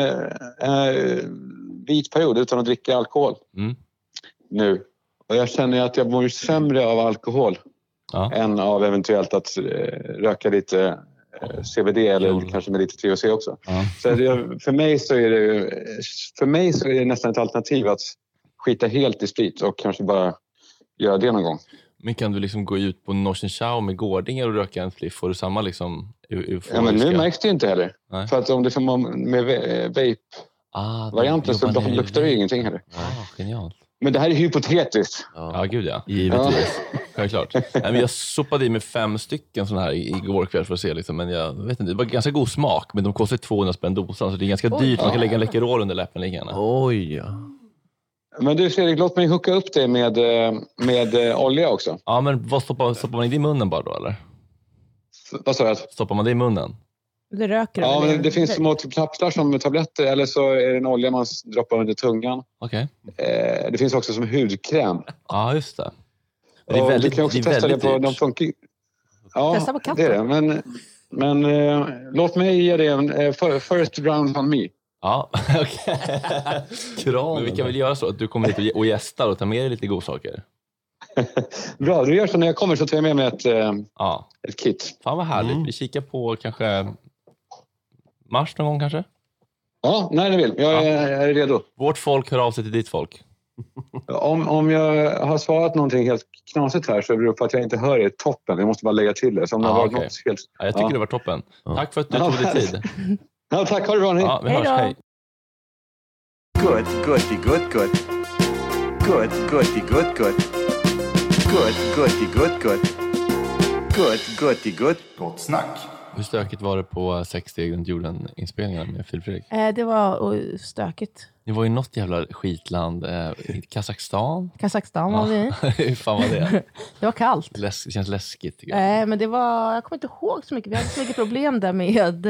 en vit period utan att dricka alkohol. Mm. Nu. Och jag känner att jag mår ju sämre av alkohol ja. än av eventuellt att eh, röka lite eh, C B D eller mm. kanske med lite T H C också. Ja. Så det, för mig så är det för mig så är det nästan ett alternativ att skita helt i sprit och kanske bara göra det någon gång. Men kan du liksom gå ut på Norsen Chow med gårdingar och röka en fliff? Får du samma liksom euforiska? Ja, men nu märks det ju inte heller. Nej. För att om det får med vape-varianten ah, så luktar det ju ingenting heller. Ah, genialt. Men det här är hypotetiskt. Ja, ja gud ja. Givetvis. Ja. Självklart. Nej, men jag sopade i med fem stycken sådana här igår kväll för att se. Liksom. Men jag vet inte, det var ganska god smak. Men de kostar tvåhundra spänn dosan. Så det är ganska Oj, dyrt. Man kan lägga en Läkerol under läppen lika gärna. Oj ja. Men du Fredrik, låt mig hooka upp det med, med olja också. Ja, men vad stoppar, stoppar man det i munnen bara då, eller? Vad sa jag? Stoppar man det i munnen? Det röker. Ja, men det finns små kapslar som tabletter. Eller så är det en olja man droppar under tungan. Okej. Okay. Eh, det finns också som hudkräm. Ja, just det. Det är väldigt, du kan också det testa det på... De funkar. Ja, testa på katten. Det är det. Men, men eh, låt mig ge det en eh, first round on me. Ja, okej. Okay. Men vi kan väl göra så att du kommer hit och gästar och tar med dig lite godsaker. Bra, du gör så när jag kommer så tar jag med mig ett, eh, ja. ett kit. Fan vad härligt. Mm. Vi kikar på kanske mars någon gång kanske? Ja, när ni vill. Jag är, ja. jag är redo. Vårt folk hör av sig till ditt folk. Om, om jag har svarat någonting helt knasigt här så beror det på att jag inte hör det toppen. Jag måste bara lägga till det. Så om det ja, har okay. något helt... ja, jag tycker ja. det var toppen. Ja. Tack för att du tog dig tid. Ja, tack. Ha det bra. Ja, vi hörs. Hej. Good, goody, good, good. Good, goody, good, good. Good, goody, good, good. Good, goody, good. Gott snack. Hur stökigt var det på sex steg runt jorden-inspelningen med Filip Fredrik? Eh, det var oh, stökigt. Det var ju något jävla skitland. Eh, Kazakstan? Kazakstan var vi. Hur fan var det? Det var kallt. Läs- det känns läskigt tycker jag. Nej, eh, men det var... Jag kommer inte ihåg så mycket. Vi hade så mycket problem där med,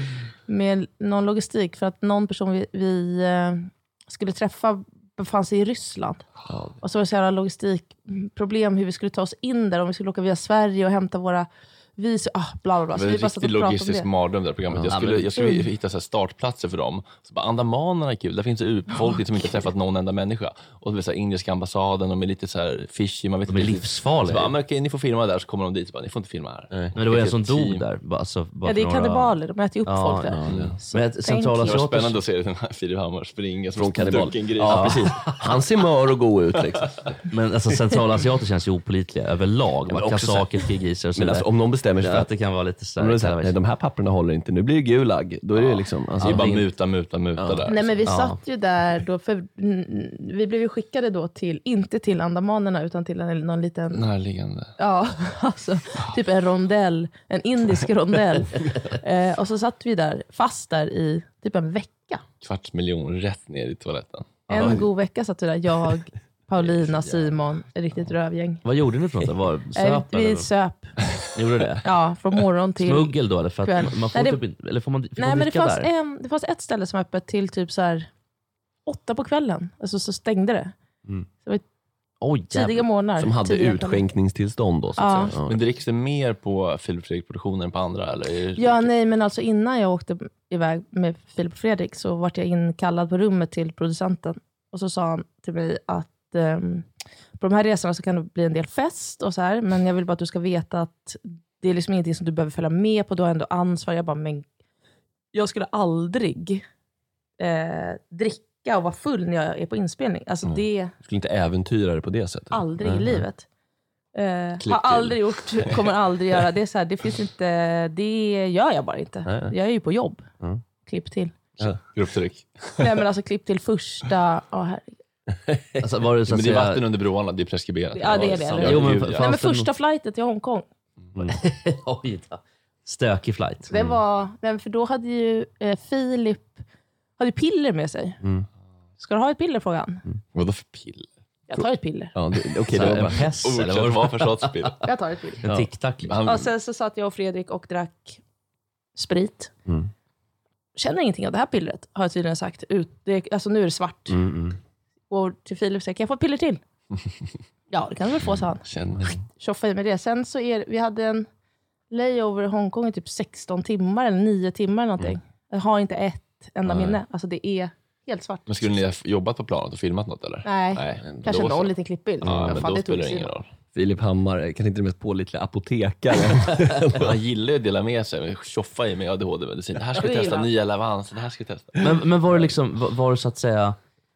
med någon logistik. För att någon person vi, vi skulle träffa befann sig i Ryssland. Ja. Och så var det så här logistikproblem hur vi skulle ta oss in där. Om vi skulle åka via Sverige och hämta våra... Vi så, ah, bla bla bla. Så det var en riktigt logistisk mardröm där programmet. Jag skulle, jag skulle hitta så här startplatser för dem. Så bara, Andamanerna är kul. Där finns det folk som inte har träffat någon enda människa. Och det är så här, indiska ambassaden, de är lite så här fishy. Man vet de är livsfarliga. Så bara, men okej, ni får filma där, så kommer de dit. Så bara, ni får inte filma här. Nej. Men det var en som dog där. Bara, så, bara ja, det är några... kannibaler. De äter upp ja, folk där. Ja, ja. Men centrala det var spännande att se den här Filip Hammar springa från kannibal. Ja, precis. Han ser mör och god ut. Liksom. Men alltså, centrala asiater känns ju opålitliga överlag. Ja, kazaker, kirgiser och så. Men alltså, om någon bestämmer sig för att det kan vara lite så här, här, nej, de här papperna håller inte. Nu blir det gulag. Då är det liksom... Alltså, det är bara muta, muta, muta ja. där. Nej, men vi ja. satt ju där då, för vi blev ju skickade då till, inte till Andamanerna utan till en, någon liten... Närliggande. Ja, alltså typ en rondell, en indisk rondell. eh, och så satt vi där, fast där i typ en vecka. Kvarts miljon rätt ner i toaletten. En Oj. god vecka satt vi där, jag... Paulina, Simon, ett riktigt rövgäng. Vad gjorde ni för något? Var söp, vi eller? söp. Gjorde det? Ja, från morgon till smuggel då? Eller, för att man får nej, det, typ, eller får man, får nej, man men det fanns, där? en, det fanns ett ställe som var öppet till typ så här åtta på kvällen. Alltså så stängde det. Mm. Så det var Oj, tidiga morgnar. Som hade utskänkningstillstånd då, så att ja. säga. Ja. Men dricks det mer på Filip Fredrik-produktionen än på andra? Eller? Ja, nej, men alltså innan jag åkte iväg med Filip Fredrik så var jag inkallad på rummet till producenten. Och så sa han till mig att um, på de här resorna så kan det bli en del fest och så här, men jag vill bara att du ska veta att det är liksom ingenting som du behöver följa med på, du har ändå ansvar. Jag bara, men jag skulle aldrig eh, dricka och vara full när jag är på inspelning. Alltså mm. det... Du skulle inte äventyra det på det sättet? Aldrig mm. i livet. Eh, har aldrig gjort, kommer aldrig göra. Det är så här, det finns inte, det gör jag bara inte. Mm. Jag är ju på jobb. Mm. Klipp till. Ja, grupptryck. Nej, men alltså klipp till första, åh oh, herregud. Alltså, var det, så men det är vatten under broarna, det är preskriberat. Ja, det är det. det. Jo, men, Nej, men första flightet till Hongkong. Mm. Oj då. Stökig flight. Det var, nej, för då hade ju eh, Filip hade piller med sig. Mm. Ska du ha ett piller, frågan? Mm. Vadå för piller? Jag tar ett piller. Ja, det, Så okay, det var en bara... häst eller vad Okänt det vad var för sorts piller. Jag tar ett piller. En tic-tac. Liksom. Och sen så satt jag och Fredrik och drack sprit. Mm. Känner ingenting av det här pillret, har jag tydligen sagt. Ut, det, alltså nu är det svart. Mm, mm. Och till Filip säger, kan jag få ett piller till? Ja, det kan du väl få, sa han. Känner. Tjoffa i med det. Sen så är vi hade en layover i Hongkong i typ sexton timmar eller nio timmar eller någonting. Mm. Jag har inte ett enda Nej. minne. Alltså det är helt svart. Men skulle ni ha jobbat på planet och filmat något eller? Nej, kanske Då så. någon liten klippbild. Ja, men Fan, då det tog spelar det sig. ingen roll. Filip Hammar, kan inte det mest pålitliga apotekare? Han gillar ju att dela med sig, tjoffa i med A D H D-medicin. Det här ska vi Det testa, gillar. nya Lavans, det här ska vi testa. Men, men var det liksom, var, var det så att säga,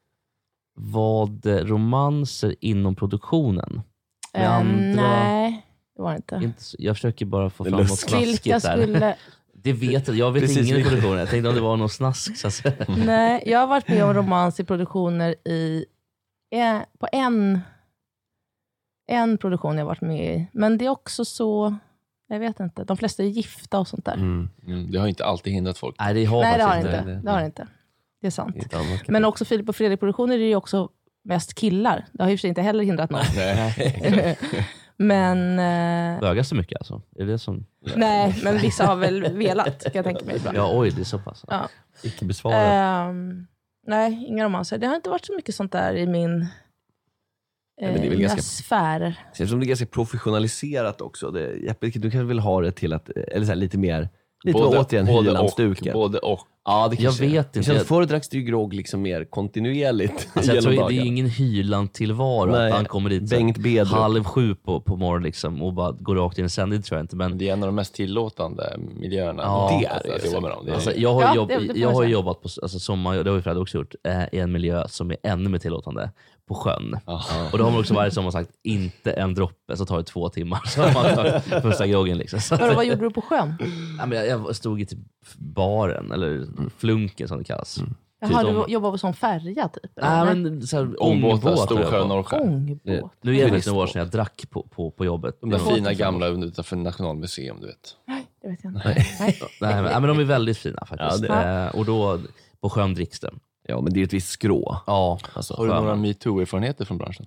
var det romanser inom produktionen? Med Eh, andra, nej, det var det inte. inte, så- jag försöker bara få Det fram något lustiga. snaskigt Vilka där. skulle... Det vet jag, jag vet Precis, ingen i vi- produktionen. Jag tänkte om det var någon snask. Så att säga. Nej, jag har varit med om romans i produktioner i... eh, På en... En produktion jag har varit med i. Men det är också så... Jag vet inte. De flesta är gifta och sånt där. Mm. Mm, det har inte alltid hindrat folk. Nej, det har Nej, det har det faktiskt inte. nej, Det har det inte. Det är sant. Inte annat kan- Men också Filip och Fredrik-produktioner är det ju också mest killar. Det har ju för sig inte heller hindrat någon. Nej. Men... Eh, Bögar så mycket alltså? Är det som... nej, men vissa har väl velat, kan jag tänka mig. Ibland. Ja, oj, det är så pass. Ja. Icke besvarat. Ehm, nej, inga romanser. Det har inte varit så mycket sånt där i min eh, men det är väl mina ganska- sfärer. Eftersom det är ganska professionaliserat också. Det, Jeppe, du kanske vill ha det till att, eller så här, lite mer, lite Både- mer återigen både Hylandsduket. och, både och. Ja, det Jag kanske är. vet Det inte. känns Jag- förr dracks det ju grogg liksom mer kontinuerligt Alltså, jag genom tror det är dagen. ingen Hyland-tillvaro Nej, att han kommer dit så här Bengt Bedrup. halv sju på, på morgonen liksom, och bara går rakt in i sändning, tror jag inte. Men Det är en av de mest tillåtande miljöerna. Ja, det är att jobba med dem. Det är, alltså, jag har, Ja, jobb, det- det får jag man har säga. jobbat på alltså, sommar, det har ju Fred också gjort, eh, i en miljö som är ännu mer tillåtande, på sjön. ja. Och då har man också varje sommar sagt, inte en droppe, så tar det två timmar. Så har man tagit första groggen. Liksom. Så, Vadå, vad gjorde du på sjön? ja, men jag, jag stod i typ baren, eller flunken som det kallas. Jaha, de- du jobbar på sån färja typ? eller? Nej, men så här, Ångbåtar, ångbåt. Storsjö, Norrsjö. Ångbåt? Nu är det faktiskt några år sedan jag drack på, på, på jobbet. De där Det låter fina så. gamla utanför Nationalmuseum, du vet. Nej, det vet jag inte. Nej. Nej, men, nej, men de är väldigt fina faktiskt. Ja, det eh, och då, på sjön dricks det. Ja, men det är ett visst skrå. Ja, Alltså, Har du sköna. några metoo-erfarenheter från branschen?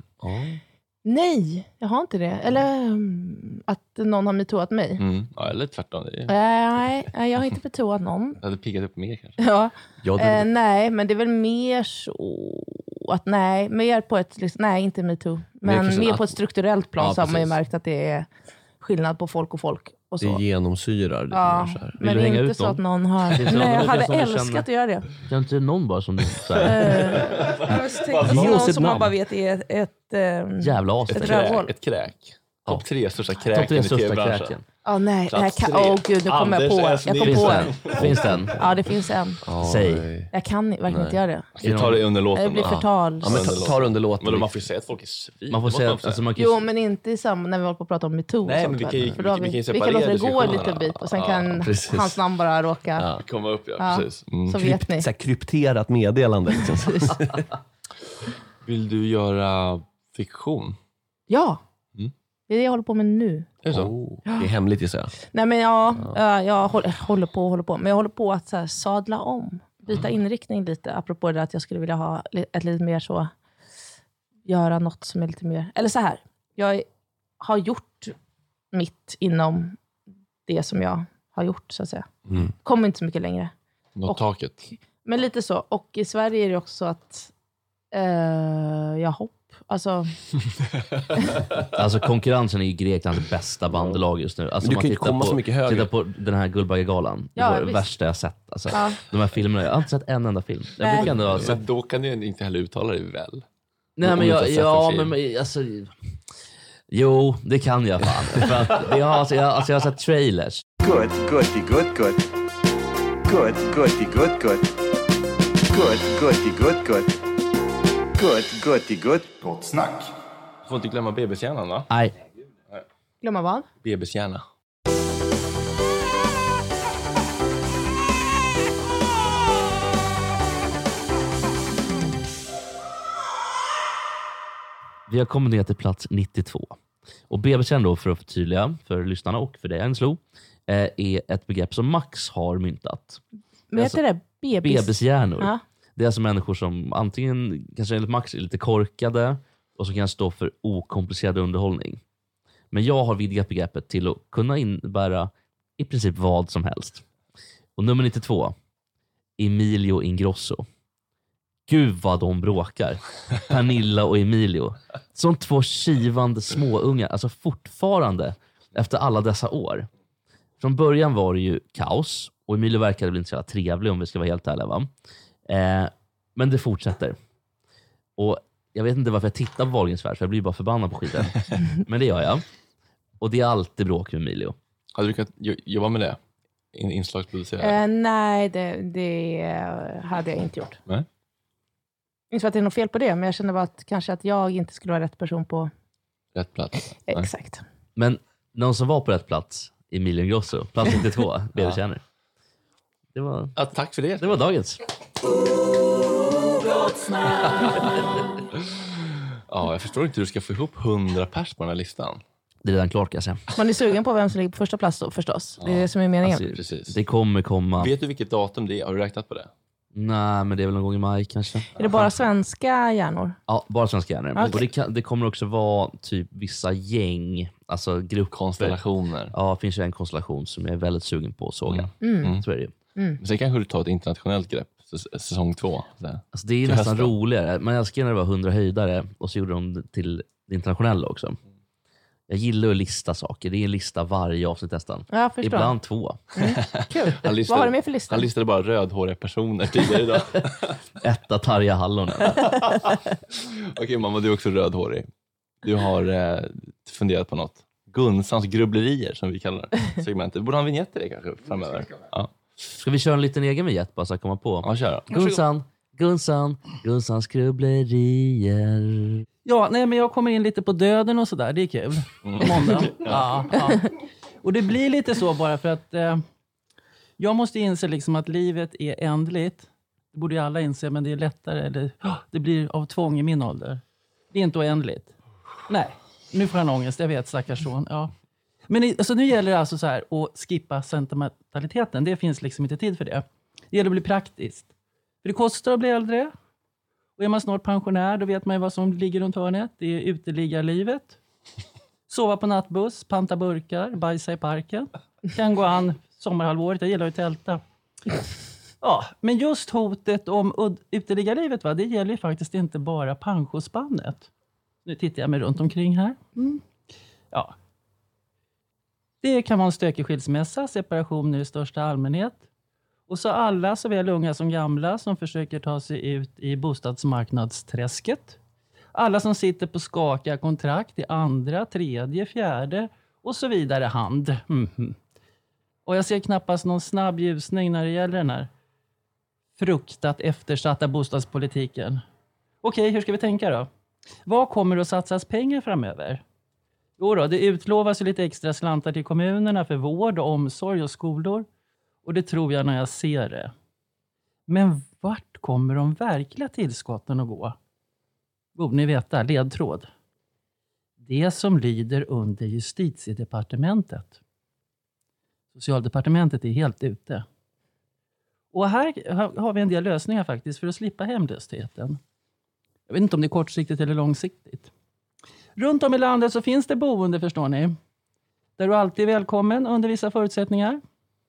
Nej, jag har inte det. Eller um, att någon har metooat mig. Mm. Ja, eller tvärtom. Det är, Nej, nej, jag har inte metooat någon. det hade piggat upp mer kanske. Ja. Ja, det, Eh, nej, men det är väl mer så att nej, mer på ett, liksom, nej inte metoo, Mer men för mer att- på ett strukturellt plan Ja, så har man ju precis. märkt att det är skillnad på folk och folk. Och så. det genomsyrar lite Ja, mer så här. Vill men du hänga inte ut så någon? att någon har... Finns det Nej, någon jag du hade som du älskat känner? att göra det. Kan inte någon bara som du så här, Eh, jag tänkte Ge någon oss ett som man namn. bara vet är ett... ett ehm, jävla as? Ett Ett rövhål. kräk. Ett kräk. Topp tre största Topp tre kräken i största tv-branschen. kräken. Ja, nej, nej, Plats ka- tre. åh gud, nu kom jag Anders på. S. Jag kom Finns på. den? Finns den? Ja, det finns en. Säg. Jag kan verkligen inte göra det. Vi tar det under låten. Det blir då. förtal. Ja, men ta, ta det under låten. Men då man får ju säga att folk är svin. Man får Det måste säga, man få alltså man kan Jo, men inte i samma när vi håller på att prata om metoo. och Nej, sånt, men vi väl? kan ju- För då har vi kan ju vi, vi separera kan låta det gå en diskussionerna. liten bit och sen Ja, kan precis. hans namn bara råka... Ja, komma upp, ja. Ja. Precis. Mm. Så vet ni. Så här, krypterat meddelande. Liksom. Vill du göra fiktion? Ja, Mm. det är det jag håller på med nu. Är det så? Oh, det är hemligt gissar jag. Nej, men ja, ja. jag håller, håller på och håller på. Men jag håller på att så här, sadla om. Byta inriktning lite. Apropå det att jag skulle vilja ha li- ett lite mer så... Göra något som är lite mer... Eller så här. Jag har gjort mitt inom det som jag har gjort, så att säga. Mm. Kommer inte så mycket längre. Något Och- taket? Men lite så. Och i Sverige är det också att eh, jag hopp. Alltså, Alltså konkurrensen är ju Greklands bästa bandelag just nu. Alltså, Men du om man kan ju tittar komma på, så mycket högre. Titta på den här Guldbaggegalan. Det Ja, var det visst. värsta jag sett. Alltså, ja. de här filmerna, jag har inte sett en enda film. Jag Nej. brukar ändå ha sett. Men då kan du inte heller uttala dig väl? Nej, Om men du inte jag, har sett ja, en film. men alltså... Jo, det kan jag fan. För att jag, har, alltså, jag, alltså, jag har sett trailers. Good, goody, good, good. Good, goody, good, good. Good, goody, good, good. Good, goody, good. Gott snack. Du får inte glömma bebishjärnan, va? Nej. Glömma vad? Bebishjärna. Vi har kommit ner till plats nittiotvå. Och B B-kärn då, för att förtydliga för lyssnarna och för dig Enslo, eh, är ett begrepp som Max har myntat. Men heter det bebis? Bebishjärnor. Ja. Det är alltså människor som antingen, kanske enligt Max, är lite korkade och som kan stå för okomplicerad underhållning. Men jag har vidgat begreppet till att kunna innebära i princip vad som helst. Och nummer nittiotvå, Emilio Ingrosso. Gud vad de bråkar. Pernilla och Emilio. Som två kivande småungar. Alltså fortfarande efter alla dessa år. Från början var det ju kaos. Och Emilio verkade väl inte så jävla trevlig om vi ska vara helt ärliga, va? Eh, men det fortsätter. Och jag vet inte varför jag tittar på Wahlgrens värld, för jag blir bara förbannad på skiten. Men det gör jag. Och det är alltid bråk med Emilio. Hade du kunnat jo- jobba med det? In- inslagsproducera? Eh, nej, det, det eh, hade jag inte gjort. Nej. Inte för att det är något fel på det, men jag känner bara att kanske att jag inte skulle vara rätt person på... Rätt plats. Eh, exakt. Men någon som var på rätt plats, Emilio Ingrosso, plats nittiotvå, bebishjärnor. Det var, ja, tack för det. Det var dagens. Ja, jag förstår inte hur du ska få ihop hundra pers på den här listan. Det är redan klart, kan jag säga. Man är sugen på vem som ligger på första plats då, förstås. Det är det som är meningen. Alltså, precis. Det kommer komma. Vet du vilket datum det är? Har du räknat på det? Nej, men det är väl någon gång i maj kanske. Är det bara svenska hjärnor? Ja, bara svenska hjärnor. Okay. Och det, kan, det kommer också vara typ vissa gäng, alltså grupper. Konstellationer. Ja, det finns ju en konstellation som jag är väldigt sugen på att såga. Mm. Mm. Så är det ju. Mm. Sen kanske du tar ett internationellt grepp, s- säsong två. Alltså det är ju Till nästan hösten. roligare. Man älskar när det var hundra höjdare och så gjorde de det till det internationella också. Jag gillar att lista saker. Det är en lista varje avsnitt nästan. Ja, förstår. Ibland två. Mm. Kul. Han listade, Vad har du med för lista? Han listade bara rödhåriga personer tidigare idag. Etta Tarja Hallonen. Okej mamma, du är också rödhårig. Du har eh, funderat på något. Gunsans grubblerier som vi kallar det. Segmentet. Borde ha en vignett till det kanske framöver. Ja. Ska vi köra en liten egen vignett bara så att komma på? Ja, kör då. Gunsan, Gunsan, Gunsans grubblerier. Ja, nej, men jag kommer in lite på döden och sådär. Det är kul. Mm. På måndag. Ja, ja. Och det blir lite så bara för att eh, jag måste inse liksom att livet är ändligt. Det borde ju alla inse, men det är lättare. Eller, oh, det blir av tvång i min ålder. Det är inte oändligt. Nej, nu får han ångest. Jag vet, stackars son. Ja. Men i, alltså, nu gäller det alltså så här att skippa sentimentaliteten. Det finns liksom inte tid för det. Det gäller att bli praktiskt. För det kostar att bli äldre. Och är man snart pensionär, då vet man ju vad som ligger runt hörnet. Det är uteliggarlivet. Sova på nattbuss, panta burkar, bajsa i parken. Kan gå an sommarhalvåret, jag gillar ju tälta. Ja, men just hotet om ud- uteliggarlivet, va, det gäller ju faktiskt inte bara pensionsspannet. Nu tittar jag mig runt omkring här. Mm. Ja. Det kan vara en stökig skilsmässa, separationer i största allmänhet. Och så alla, såväl unga som gamla, som försöker ta sig ut i bostadsmarknadsträsket. Alla som sitter på skakiga kontrakt i andra, tredje, fjärde och så vidare hand. Mm-hmm. Och jag ser knappast någon snabb ljusning när det gäller den här fruktat eftersatta bostadspolitiken. Okej, hur ska vi tänka då? Vad kommer att satsas pengar framöver? Jo då, det utlovas ju lite extra slantar till kommunerna för vård och omsorg och skolor. Och det tror jag när jag ser det. Men vart kommer de verkliga tillskotten att gå? Borde ni veta, ledtråd. Det som lyder under justitiedepartementet. Socialdepartementet är helt ute. Och här har vi en del lösningar faktiskt för att slippa hemlösheten. Jag vet inte om det är kortsiktigt eller långsiktigt. Runt om i landet så finns det boende, förstår ni. Där du alltid är välkommen under vissa förutsättningar.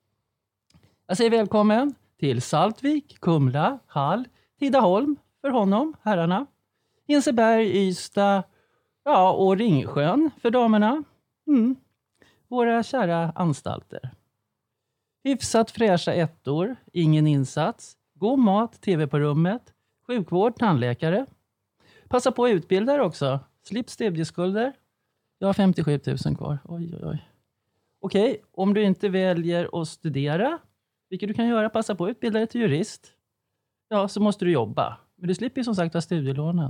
Jag säger välkommen till Saltvik, Kumla, Hall, Tidaholm för honom, herrarna. Hinseberg, Ystad, ja, och Ringsjön för damerna. Mm. Våra kära anstalter. Hyfsat fräscha ettor, ingen insats, god mat, tv på rummet, sjukvård, tandläkare. Passa på att utbilda er också. Slipp studieskulder. Jag har femtiosju tusen kvar. Oj, oj, oj. Okej, om du inte väljer att studera, vilket du kan göra, passa på att utbilda dig till jurist. Ja, så måste du jobba. Men du slipper ju som sagt ha studielånen.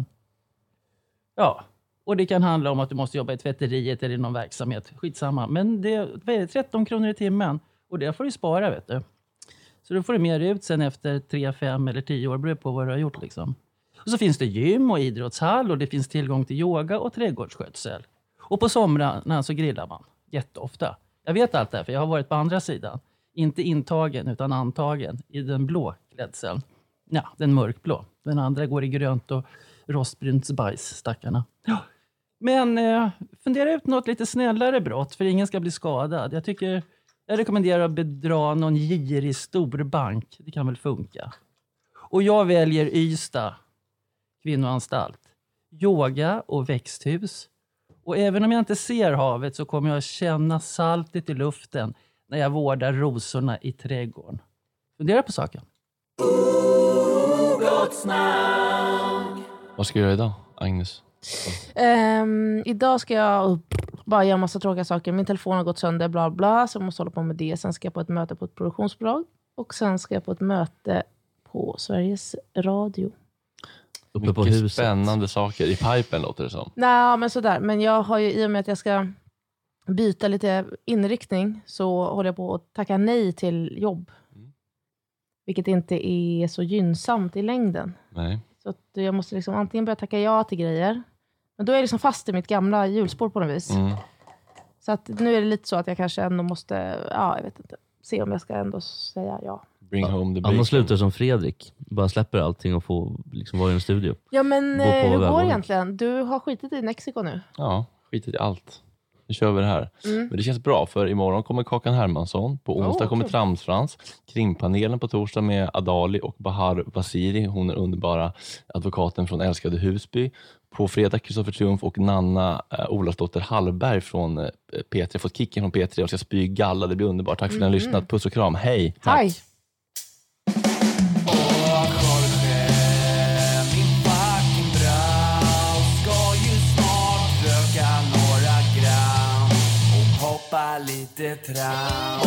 Ja, och det kan handla om att du måste jobba i tvätteriet eller i någon verksamhet. Skitsamma. Men det är tretton kronor i timmen. Och det får du spara, vet du. Så då får du mer ut sen efter tre, fem eller tio år. Beror på vad du har gjort liksom. Och så finns det gym och idrottshall och det finns tillgång till yoga och trädgårdsskötsel. Och på somrarna så grillar man jätteofta. Jag vet allt det här, för jag har varit på andra sidan. Inte intagen, utan antagen i den blå klädseln. Ja, den mörkblå. Den andra går i grönt och rostbrynt bajs, stackarna. Ja. Men eh, fundera ut något lite snällare brott, för ingen ska bli skadad. Jag tycker, jag rekommenderar att bedra någon girig storbank. Det kan väl funka. Och jag väljer Ystad kvinnoanstalt. Yoga och växthus. Och även om jag inte ser havet så kommer jag känna saltet i luften när jag vårdar rosorna i trädgården. Fundera på saken. Vad ska du göra idag, Agnes? Um, idag ska jag bara göra en massa tråkiga saker. Min telefon har gått sönder, bla bla. Så jag måste hålla på med det. Sen ska jag på ett möte på ett produktionsbolag. Och sen ska jag på ett möte på Sveriges Radio. Uppe på huset. Spännande saker i pipen låter det som. Nej, men sådär. Men jag har ju, i och med att jag ska byta lite inriktning, så håller jag på att tacka nej till jobb. Mm. Vilket inte är så gynnsamt i längden. Nej. Så att jag måste liksom antingen börja tacka ja till grejer. Men då är jag liksom fast i mitt gamla hjulspår på något vis. Mm. Så att nu är det lite så att jag kanske ändå måste, ja jag vet inte, se om jag ska ändå säga ja. Bring home the bacon. Ja, man slutar som Fredrik. Bara släpper allting och får liksom vara i en studio. Ja, men eh, hur går det egentligen? Du har skitit i Mexiko nu. Ja, skitit i allt. Nu kör vi det här. Mm. Men det känns bra, för imorgon kommer Kakan Hermansson. På onsdag oh, kommer cool. Tramsfrans. Krimpanelen på torsdag med Adali och Bahar Basiri. Hon är underbara advokaten från älskade Husby. På fredag Kristoffer Triumf och Nanna äh, Olafsdotter Hallberg från äh, P tre. Fått kicken från P tre och ska spy galla. Det blir underbart. Tack för mm. att ni har lyssnat. Puss och kram. Hej. Tack. Hej. Lite tram.